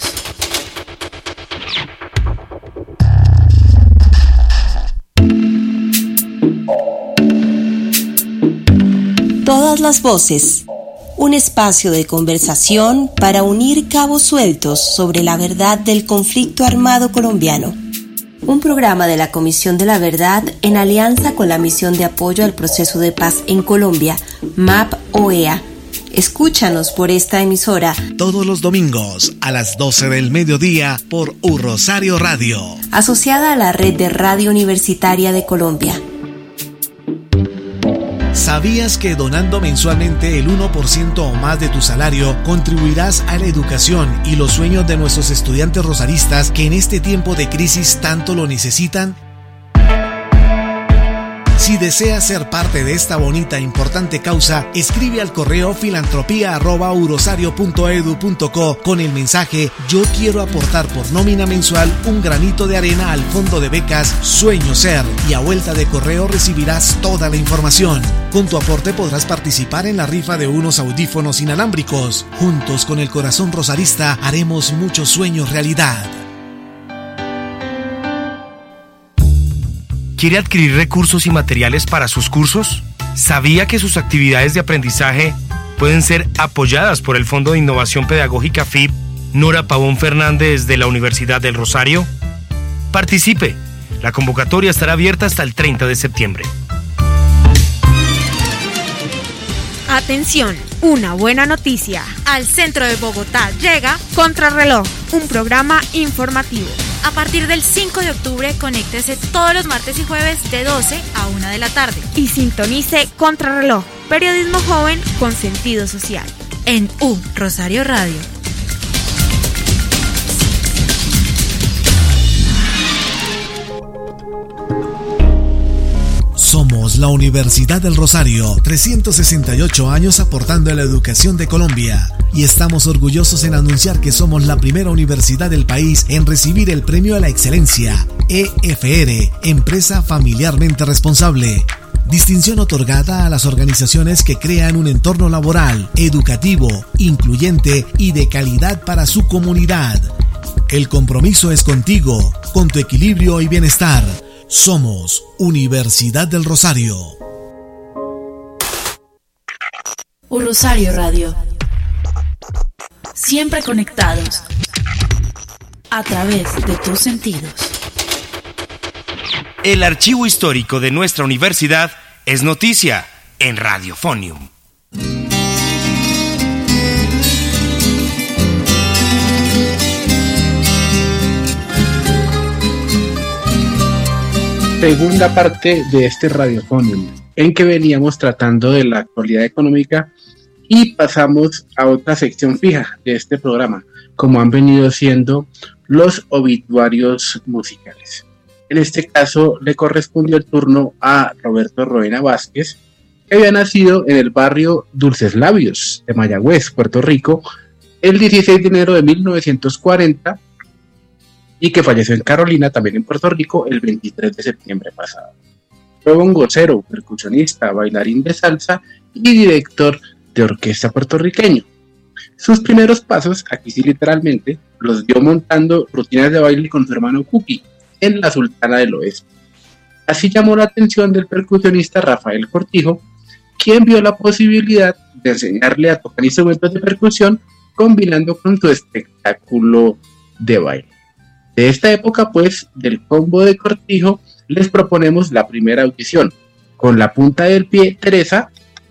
[SPEAKER 5] Todas las voces. Un espacio de conversación para unir cabos sueltos sobre la verdad del conflicto armado colombiano. Un programa de la Comisión de la Verdad en alianza con la Misión de Apoyo al Proceso de Paz en Colombia, MAP-OEA. Escúchanos por esta emisora.
[SPEAKER 1] Todos los domingos a las 12 del mediodía por Rosario Radio.
[SPEAKER 5] Asociada a la Red de Radio Universitaria de Colombia.
[SPEAKER 1] ¿Sabías que donando mensualmente el 1% o más de tu salario contribuirás a la educación y los sueños de nuestros estudiantes rosaristas que en este tiempo de crisis tanto lo necesitan? Si deseas ser parte de esta bonita e importante causa, escribe al correo filantropía@urosario.edu.co con el mensaje "Yo quiero aportar por nómina mensual un granito de arena al fondo de becas Sueño Ser", y a vuelta de correo recibirás toda la información. Con tu aporte podrás participar en la rifa de unos audífonos inalámbricos. Juntos con el corazón rosarista haremos muchos sueños realidad. ¿Quiere adquirir recursos y materiales para sus cursos? ¿Sabía que sus actividades de aprendizaje pueden ser apoyadas por el Fondo de Innovación Pedagógica FIP Nora Pavón Fernández de la Universidad del Rosario? Participe. La convocatoria estará abierta hasta el 30 de septiembre.
[SPEAKER 6] Atención, una buena noticia. Al centro de Bogotá llega Contrarreloj, un programa informativo. A partir del 5 de octubre, conéctese todos los martes y jueves de 12 a 1 de la tarde. Y sintonice Contrarreloj, periodismo joven con sentido social. En Rosario Radio.
[SPEAKER 1] Somos la Universidad del Rosario, 368 años aportando a la educación de Colombia. Y estamos orgullosos en anunciar que somos la primera universidad del país en recibir el Premio a la Excelencia, EFR, Empresa Familiarmente Responsable.
[SPEAKER 7] distinción otorgada a las organizaciones que crean un entorno laboral, educativo, incluyente y de calidad para su comunidad. El compromiso es contigo, con tu equilibrio y bienestar. Somos Universidad del Rosario.
[SPEAKER 4] Rosario Radio. Siempre conectados a través de tus sentidos.
[SPEAKER 1] El archivo histórico de nuestra universidad es noticia en Radiofonium.
[SPEAKER 2] Segunda parte de este Radiofonium, en que veníamos tratando de la actualidad económica y pasamos a otra sección fija de este programa, como han venido siendo los obituarios musicales. En este caso le correspondió el turno a Roberto Roena Vázquez, que había nacido en el barrio Dulces Labios de Mayagüez, Puerto Rico, el 16 de enero de 1940 y que falleció en Carolina, también en Puerto Rico, el 23 de septiembre pasado. Fue bongocero, percusionista, bailarín de salsa y director de orquesta puertorriqueño. Sus primeros pasos, aquí sí literalmente, los dio montando rutinas de baile con su hermano Cookie en la Sultana del Oeste. Así llamó la atención del percusionista Rafael Cortijo, quien vio la posibilidad de enseñarle a tocar instrumentos de percusión combinando con su espectáculo de baile. De esta época, pues, del combo de Cortijo, les proponemos la primera audición. Con la punta del pie, Teresa.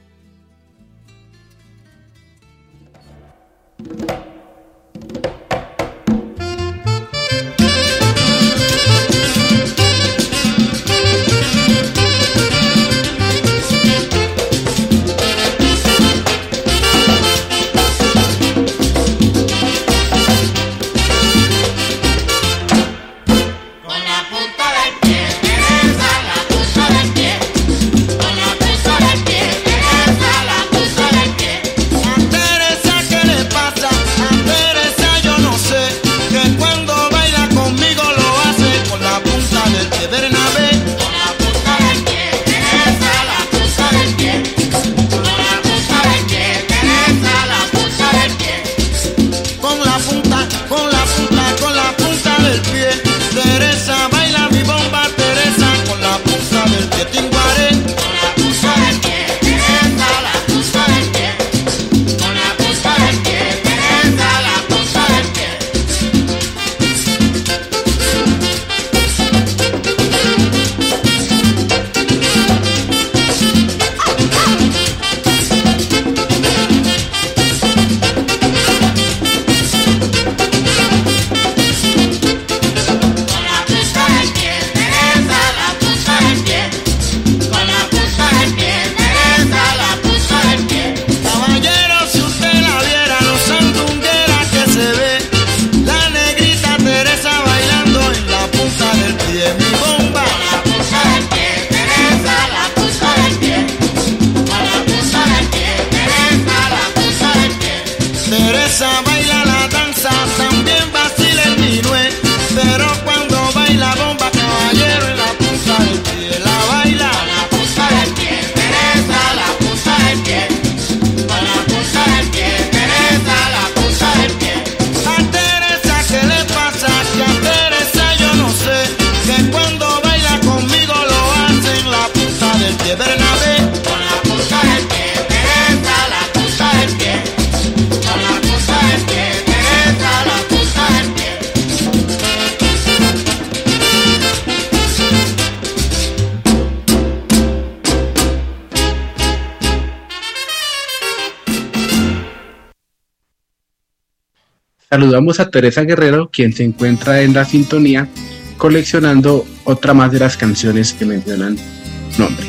[SPEAKER 2] Saludamos a Teresa Guerrero, quien se encuentra en la sintonía coleccionando otra más de las canciones que mencionan nombre.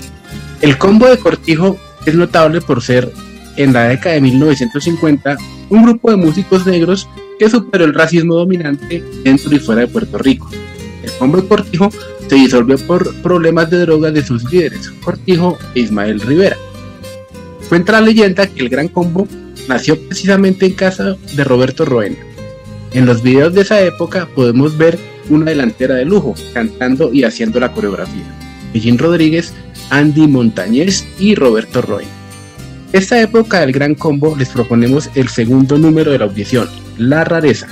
[SPEAKER 2] El combo de Cortijo es notable por ser, en la década de 1950, un grupo de músicos negros que superó el racismo dominante dentro y fuera de Puerto Rico. El combo de Cortijo se disolvió por problemas de drogas de sus líderes, Cortijo e Ismael Rivera. Cuenta la leyenda que el gran combo nació precisamente en casa de Roberto Roena. En los videos de esa época podemos ver una delantera de lujo, cantando y haciendo la coreografía. Pellín Rodríguez Andy Montañez y Roberto Roy. Esta época del Gran Combo les proponemos el segundo número de la audición, La Rareza.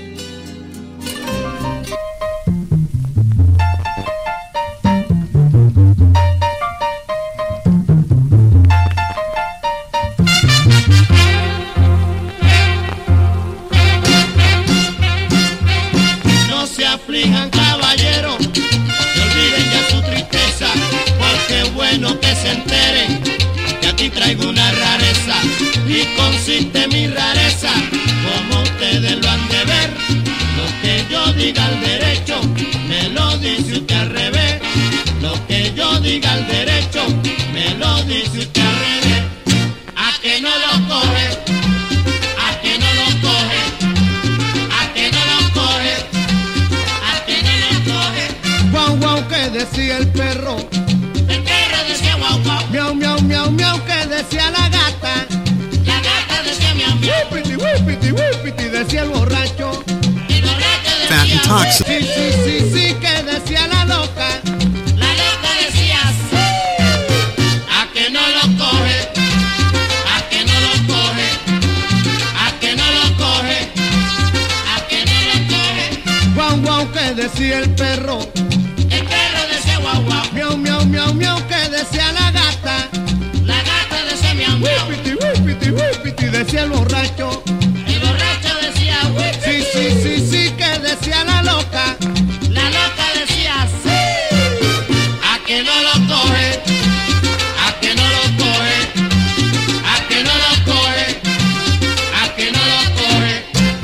[SPEAKER 8] No se aflijan, caballeros, que olviden ya su tristeza, porque es bueno que se enteren que aquí traigo una rareza, y consiste mi rareza, como ustedes lo han de ver. Lo que yo diga al derecho, me lo dice usted al revés. Lo que yo diga al derecho, me lo dice usted al revés. A que no lo coge, a que no lo coge, a que no lo coge, a que no lo coge.
[SPEAKER 9] Guau, guau, que decía el perro.
[SPEAKER 8] El perro decía guau, guau.
[SPEAKER 9] Miau, miau, miau, miau, que decía la gata.
[SPEAKER 8] La gata decía miau, miau.
[SPEAKER 9] Wipiti, wipiti, wipiti, decía el borracho.
[SPEAKER 8] El borracho decía
[SPEAKER 9] Sí, sí, sí, sí, que decía la loca.
[SPEAKER 8] la loca decía sí. A que no lo coge, a que no lo coge, a que no lo coge, a que no lo coge.
[SPEAKER 9] Guau, guau, que decía el perro.
[SPEAKER 8] El perro decía guau, guau.
[SPEAKER 9] Miau, miau, miau, miau, que decía la gata.
[SPEAKER 8] La gata decía miau, miau.
[SPEAKER 9] Wipiti, wipiti, wipiti, decía el borracho.
[SPEAKER 8] El borracho decía whip.
[SPEAKER 9] Sí, sí, sí, sí, que decía la loca.
[SPEAKER 8] La loca decía sí. A que no lo coge, a que no lo coge, a que no lo coge, a que no lo coge.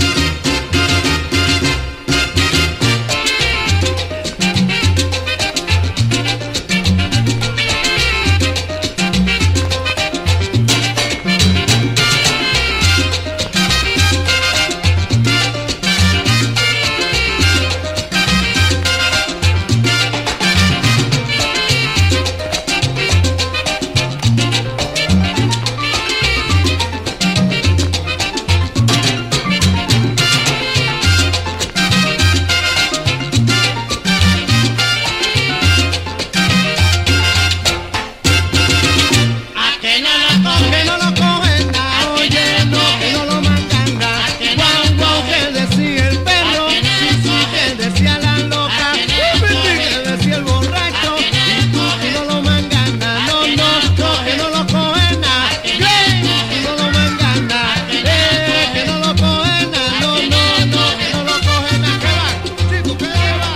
[SPEAKER 8] A que no lo
[SPEAKER 9] Que
[SPEAKER 8] coge,
[SPEAKER 9] no lo cogen, na, oye, no, que no lo mandan, na. Guau, guau, que decía el perro. Sí, sí, que decía la loca. Wipiti, que decía el borracho. Que no lo mandan, na, no, no, no, que no lo cogen, na. Que no lo mandan, na. Que no lo cogen, na, no, no, no, que no lo cogen, na. ¿Qué va? Chico, ¿qué va?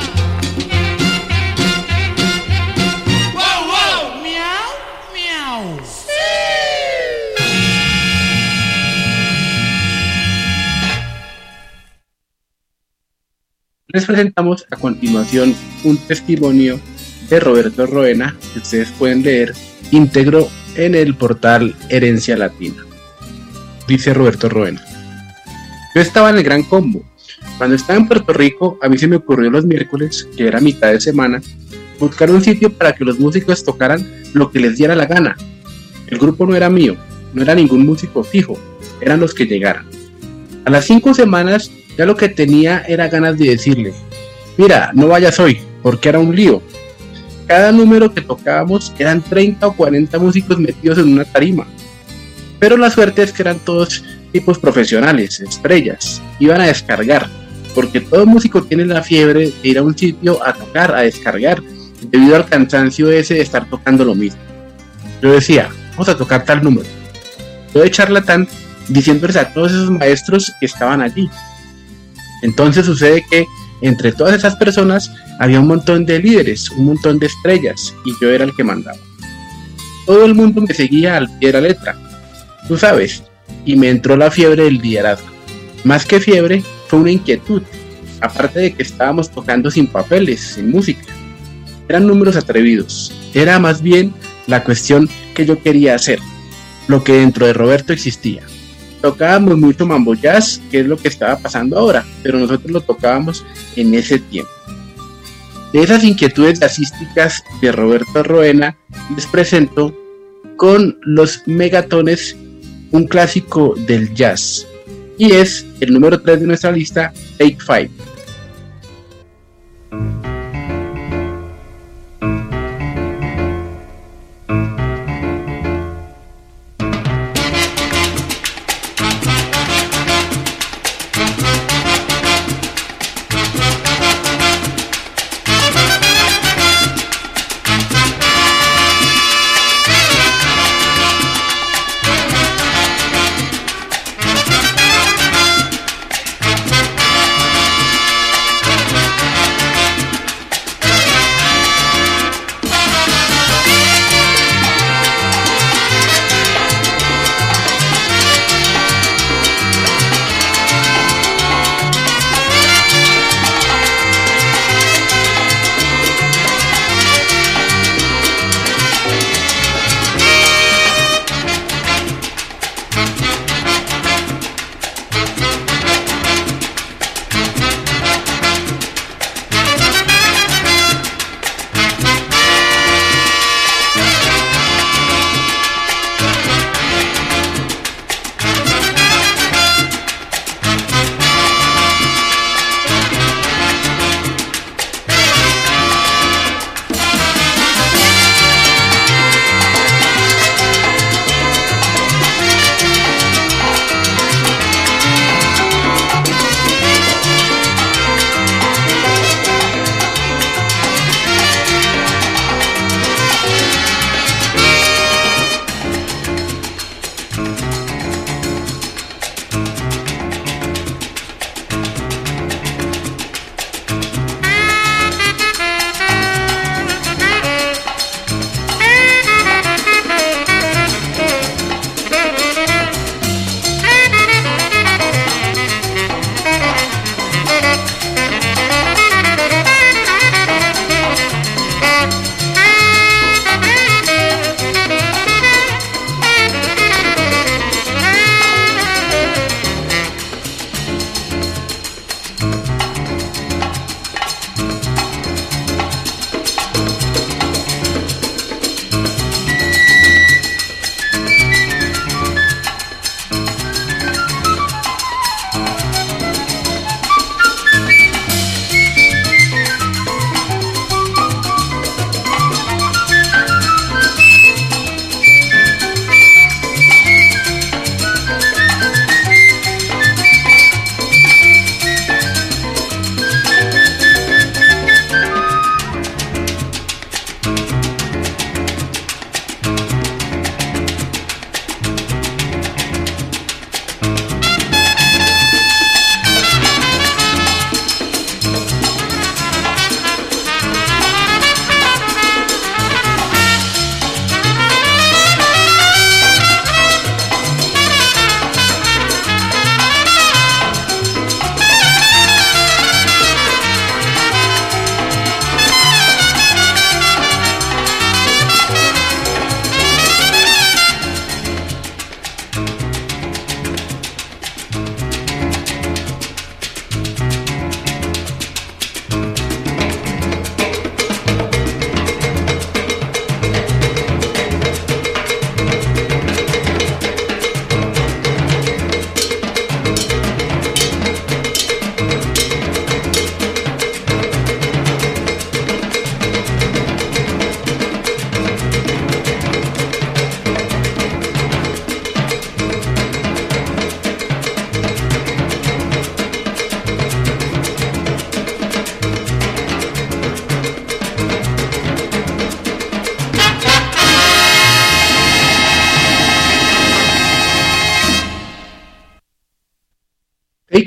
[SPEAKER 8] wow, wow, miau, miau.
[SPEAKER 2] Les presentamos a continuación un testimonio de Roberto Roena que ustedes pueden leer íntegro en el portal Herencia Latina. Dice Roberto Roena: yo estaba en el Gran Combo. Cuando estaba en Puerto Rico, a mí se me ocurrió los miércoles, que era mitad de semana, buscar un sitio para que los músicos tocaran lo que les diera la gana. El grupo no era mío, no era ningún músico fijo, eran los que llegaran. A las 5 semanas ya lo que tenía era ganas de decirle: mira, no vayas hoy, porque era un lío. Cada número que tocábamos eran 30 o 40 músicos metidos en una tarima. Pero la suerte es que eran todos tipos profesionales, estrellas, iban a descargar, porque todo músico tiene la fiebre de ir a un sitio a tocar, a descargar, debido al cansancio ese de estar tocando lo mismo. Yo decía: vamos a tocar tal número. Yo de charlatán diciéndoles a todos esos maestros que estaban allí. Entonces sucede que entre todas esas personas había un montón de líderes, un montón de estrellas, y yo era el que mandaba. Todo el mundo me seguía al pie de la letra, tú sabes, y me entró la fiebre del liderazgo. Más que fiebre, fue una inquietud, aparte de que estábamos tocando sin papeles, sin música. Eran números atrevidos, era más bien la cuestión que yo quería hacer, lo que dentro de Roberto existía. Tocábamos mucho mambo jazz, que es lo que estaba pasando ahora, pero nosotros lo tocábamos en ese tiempo. De esas inquietudes jazzísticas de Roberto Roena, les presento con los Megatones un clásico del jazz, y es el número 3 de nuestra lista, Take 5.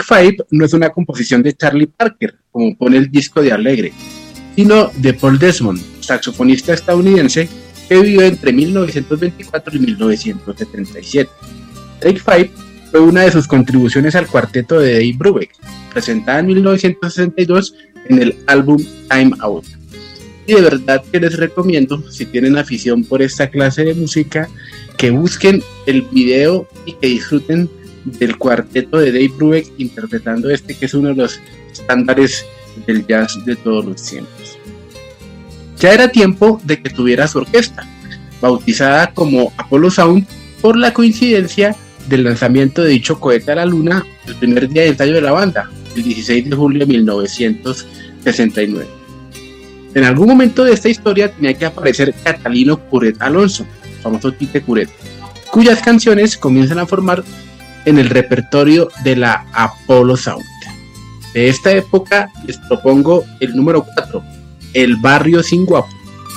[SPEAKER 2] Five no es una composición de Charlie Parker, como pone el disco de Alegre, sino de Paul Desmond, saxofonista estadounidense que vivió entre 1924 y 1977. Take Five fue una de sus contribuciones al cuarteto de Dave Brubeck, presentada en 1962 en el álbum Time Out. Y de verdad que les recomiendo, si tienen afición por esta clase de música, que busquen el video y que disfruten del cuarteto de Dave Brubeck interpretando que es uno de los estándares del jazz de todos los tiempos. Ya era tiempo de que tuviera su orquesta, bautizada como Apollo Sound por la coincidencia del lanzamiento de dicho cohete a la luna el primer día de ensayo de la banda, el 16 de julio de 1969. En algún momento de esta historia tenía que aparecer Catalino Curet Alonso, famoso Tite Curet, cuyas canciones comienzan a formar en el repertorio de la Apollo Sound. De esta época les propongo el número 4, El Barrio Sin Guapo.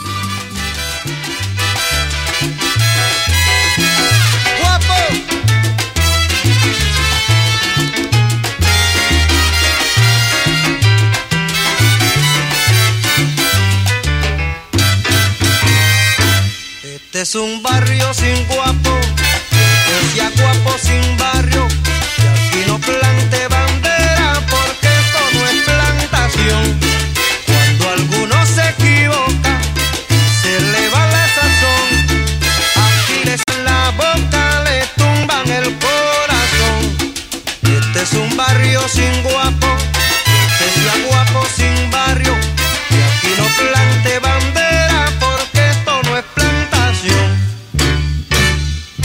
[SPEAKER 10] Este es un barrio sin guapo, que sea guapo sin barrio, y aquí no plante bandera porque esto no es plantación. Cuando alguno se equivoca, se le va la sazón, aquí les en la boca, le tumban el corazón. Este es un barrio sin guapo, que sea guapo sin barrio, y aquí no plante bandera porque esto no es plantación.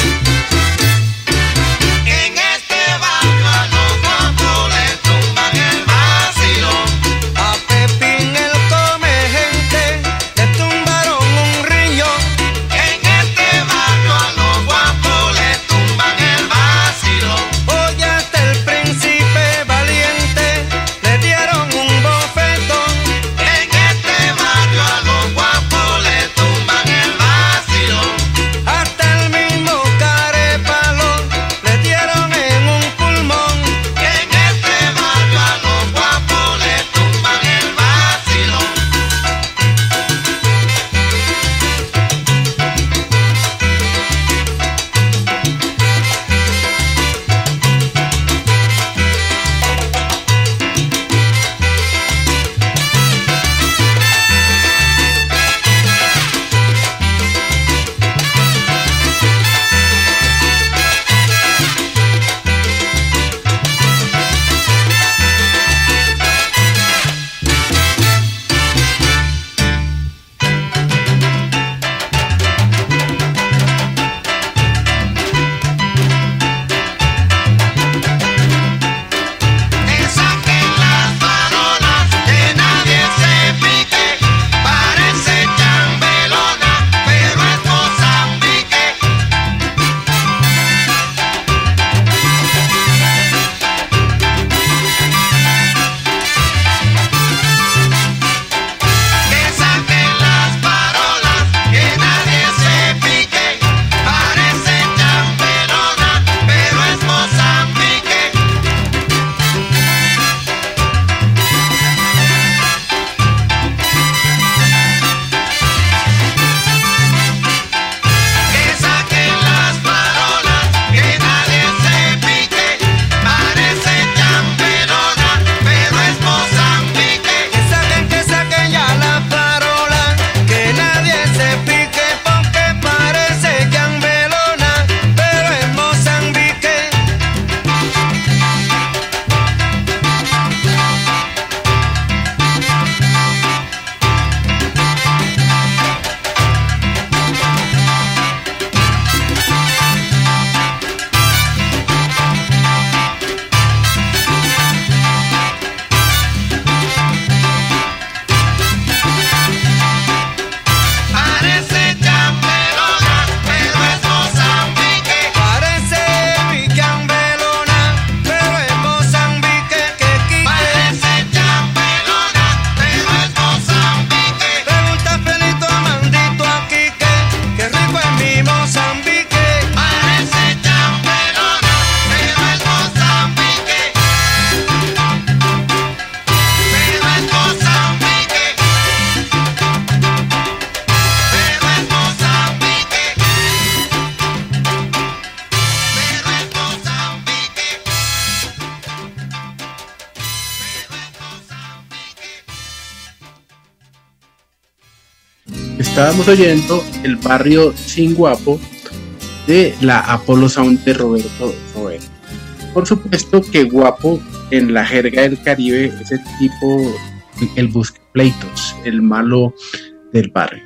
[SPEAKER 2] estábamos oyendo el barrio Sin Guapo de la Apollo Sound de Roberto Roena. Por supuesto que guapo en la jerga del Caribe es el tipo, el buscapleitos, el malo del barrio.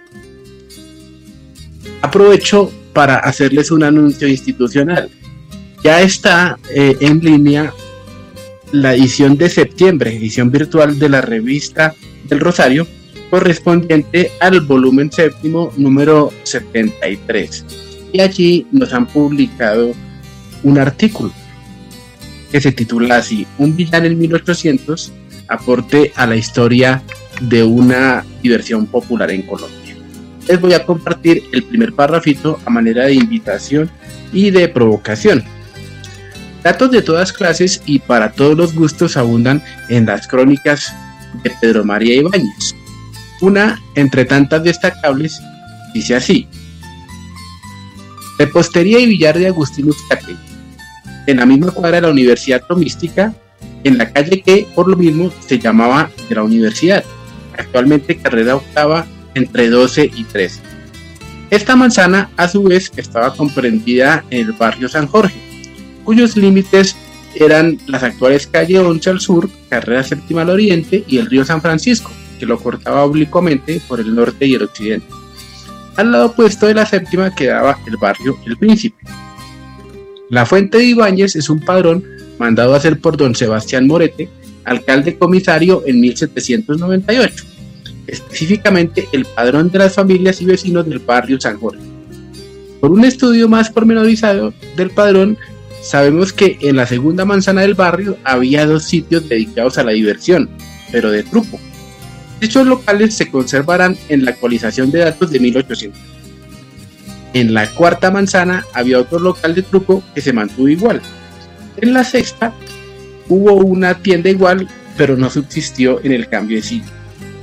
[SPEAKER 2] Aprovecho para hacerles un anuncio institucional. Ya está en línea la edición de septiembre, edición virtual de la revista del Rosario, correspondiente al volumen séptimo número 73. Y allí nos han publicado un artículo que se titula así: Un villano en 1800, aporte a la historia de una diversión popular en Colombia. Les voy a compartir el primer párrafito a manera de invitación y de provocación. Datos de todas clases y para todos los gustos abundan en las crónicas de Pedro María Ibáñez. Una, entre tantas destacables, dice así: repostería y billar de Agustín Uzcategui, en la misma cuadra de la Universidad Tomística, en la calle que por lo mismo se llamaba de la universidad, actualmente carrera octava entre 12 y 13. Esta manzana a su vez estaba comprendida en el barrio San Jorge, cuyos límites eran las actuales calle 11 al sur, carrera séptima al oriente y el río San Francisco, que lo cortaba oblicuamente por el norte y el occidente. Al lado opuesto de la séptima quedaba el barrio El Príncipe. La fuente de Ibáñez es un padrón mandado a hacer por don Sebastián Morete, alcalde comisario en 1798, específicamente el padrón de las familias y vecinos del barrio San Jorge. Por un estudio más pormenorizado del padrón, sabemos que en la segunda manzana del barrio había 2 sitios dedicados a la diversión, pero de truco. Dichos locales se conservarán en la actualización de datos de 1800. En la cuarta manzana había otro local de truco que se mantuvo igual. En la sexta hubo una tienda igual, pero no subsistió en el cambio de sitio.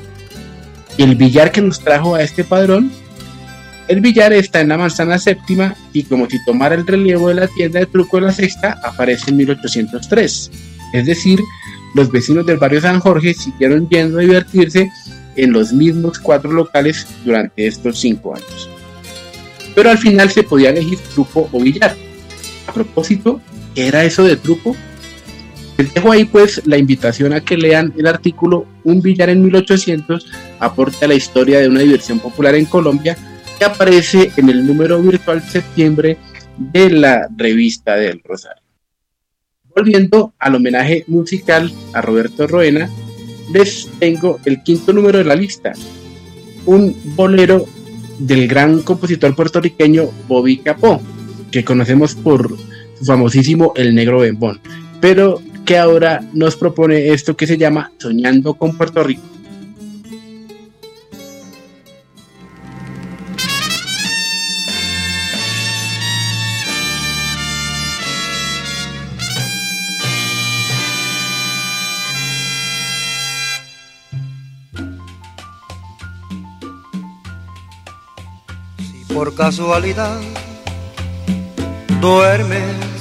[SPEAKER 2] El billar que nos trajo a este padrón, el billar está en la manzana séptima y como si tomara el relevo de la tienda de truco de la sexta, aparece en 1803. Es decir, los vecinos del barrio San Jorge siguieron yendo a divertirse en los mismos 4 locales durante estos 5 años. Pero al final se podía elegir truco o billar. A propósito, ¿qué era eso de truco? Les dejo ahí pues la invitación a que lean el artículo Un billar en 1800, aporte a la historia de una diversión popular en Colombia, que aparece en el número virtual septiembre de la revista del Rosario. Volviendo al homenaje musical a Roberto Roena, les tengo el 5º número de la lista, un bolero del gran compositor puertorriqueño Bobby Capó, que conocemos por su famosísimo El Negro Bembón, pero que ahora nos propone esto que se llama Soñando con Puerto Rico.
[SPEAKER 10] Por casualidad duermes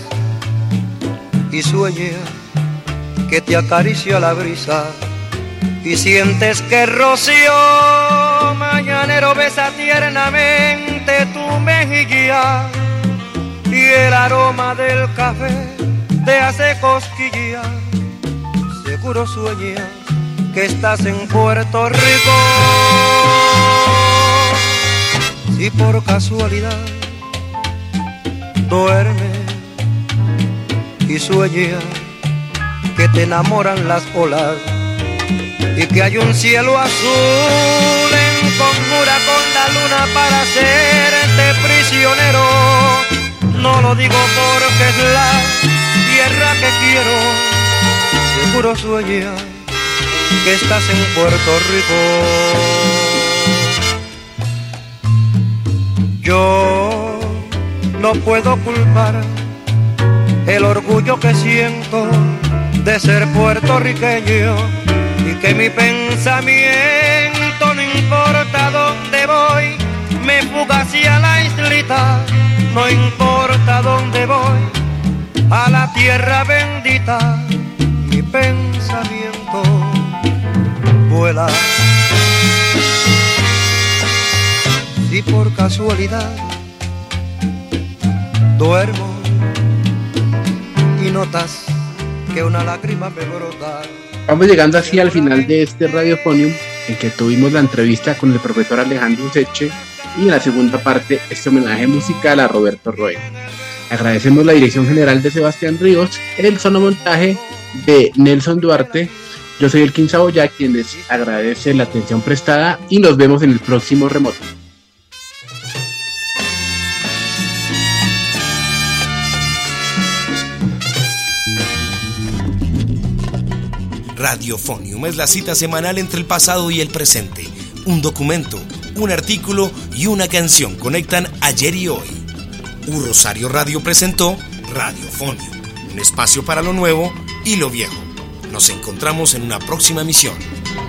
[SPEAKER 10] y sueñas que te acaricia la brisa y sientes que el rocío mañanero besa tiernamente tu mejilla y el aroma del café te hace cosquillas. Seguro sueñas que estás en Puerto Rico. Si por casualidad duermes y sueñas que te enamoran las olas y que hay un cielo azul en conjura con la luna para hacerte prisionero, no lo digo porque es la tierra que quiero. Seguro sueñas que estás en Puerto Rico. Yo no puedo culpar el orgullo que siento de ser puertorriqueño y que mi pensamiento no importa dónde voy, me fuga hacia la islita, no importa dónde voy, a la tierra bendita, mi pensamiento vuela. si por casualidad duermo y notas que una lágrima me brota.
[SPEAKER 2] Vamos llegando así al final de este Radiofonium, en que tuvimos la entrevista con el profesor Alejandro Seche y en la segunda parte este homenaje musical a Roberto Roel. Agradecemos la dirección general de Sebastián Ríos, el sonomontaje de Nelson Duarte. Yo soy Elkin Saboya, quien les agradece la atención prestada y nos vemos en el próximo remoto.
[SPEAKER 1] Radiofonium es la cita semanal entre el pasado y el presente. Un documento, un artículo y una canción conectan ayer y hoy. Rosario Radio presentó Radiofonium, un espacio para lo nuevo y lo viejo. Nos encontramos en una próxima emisión.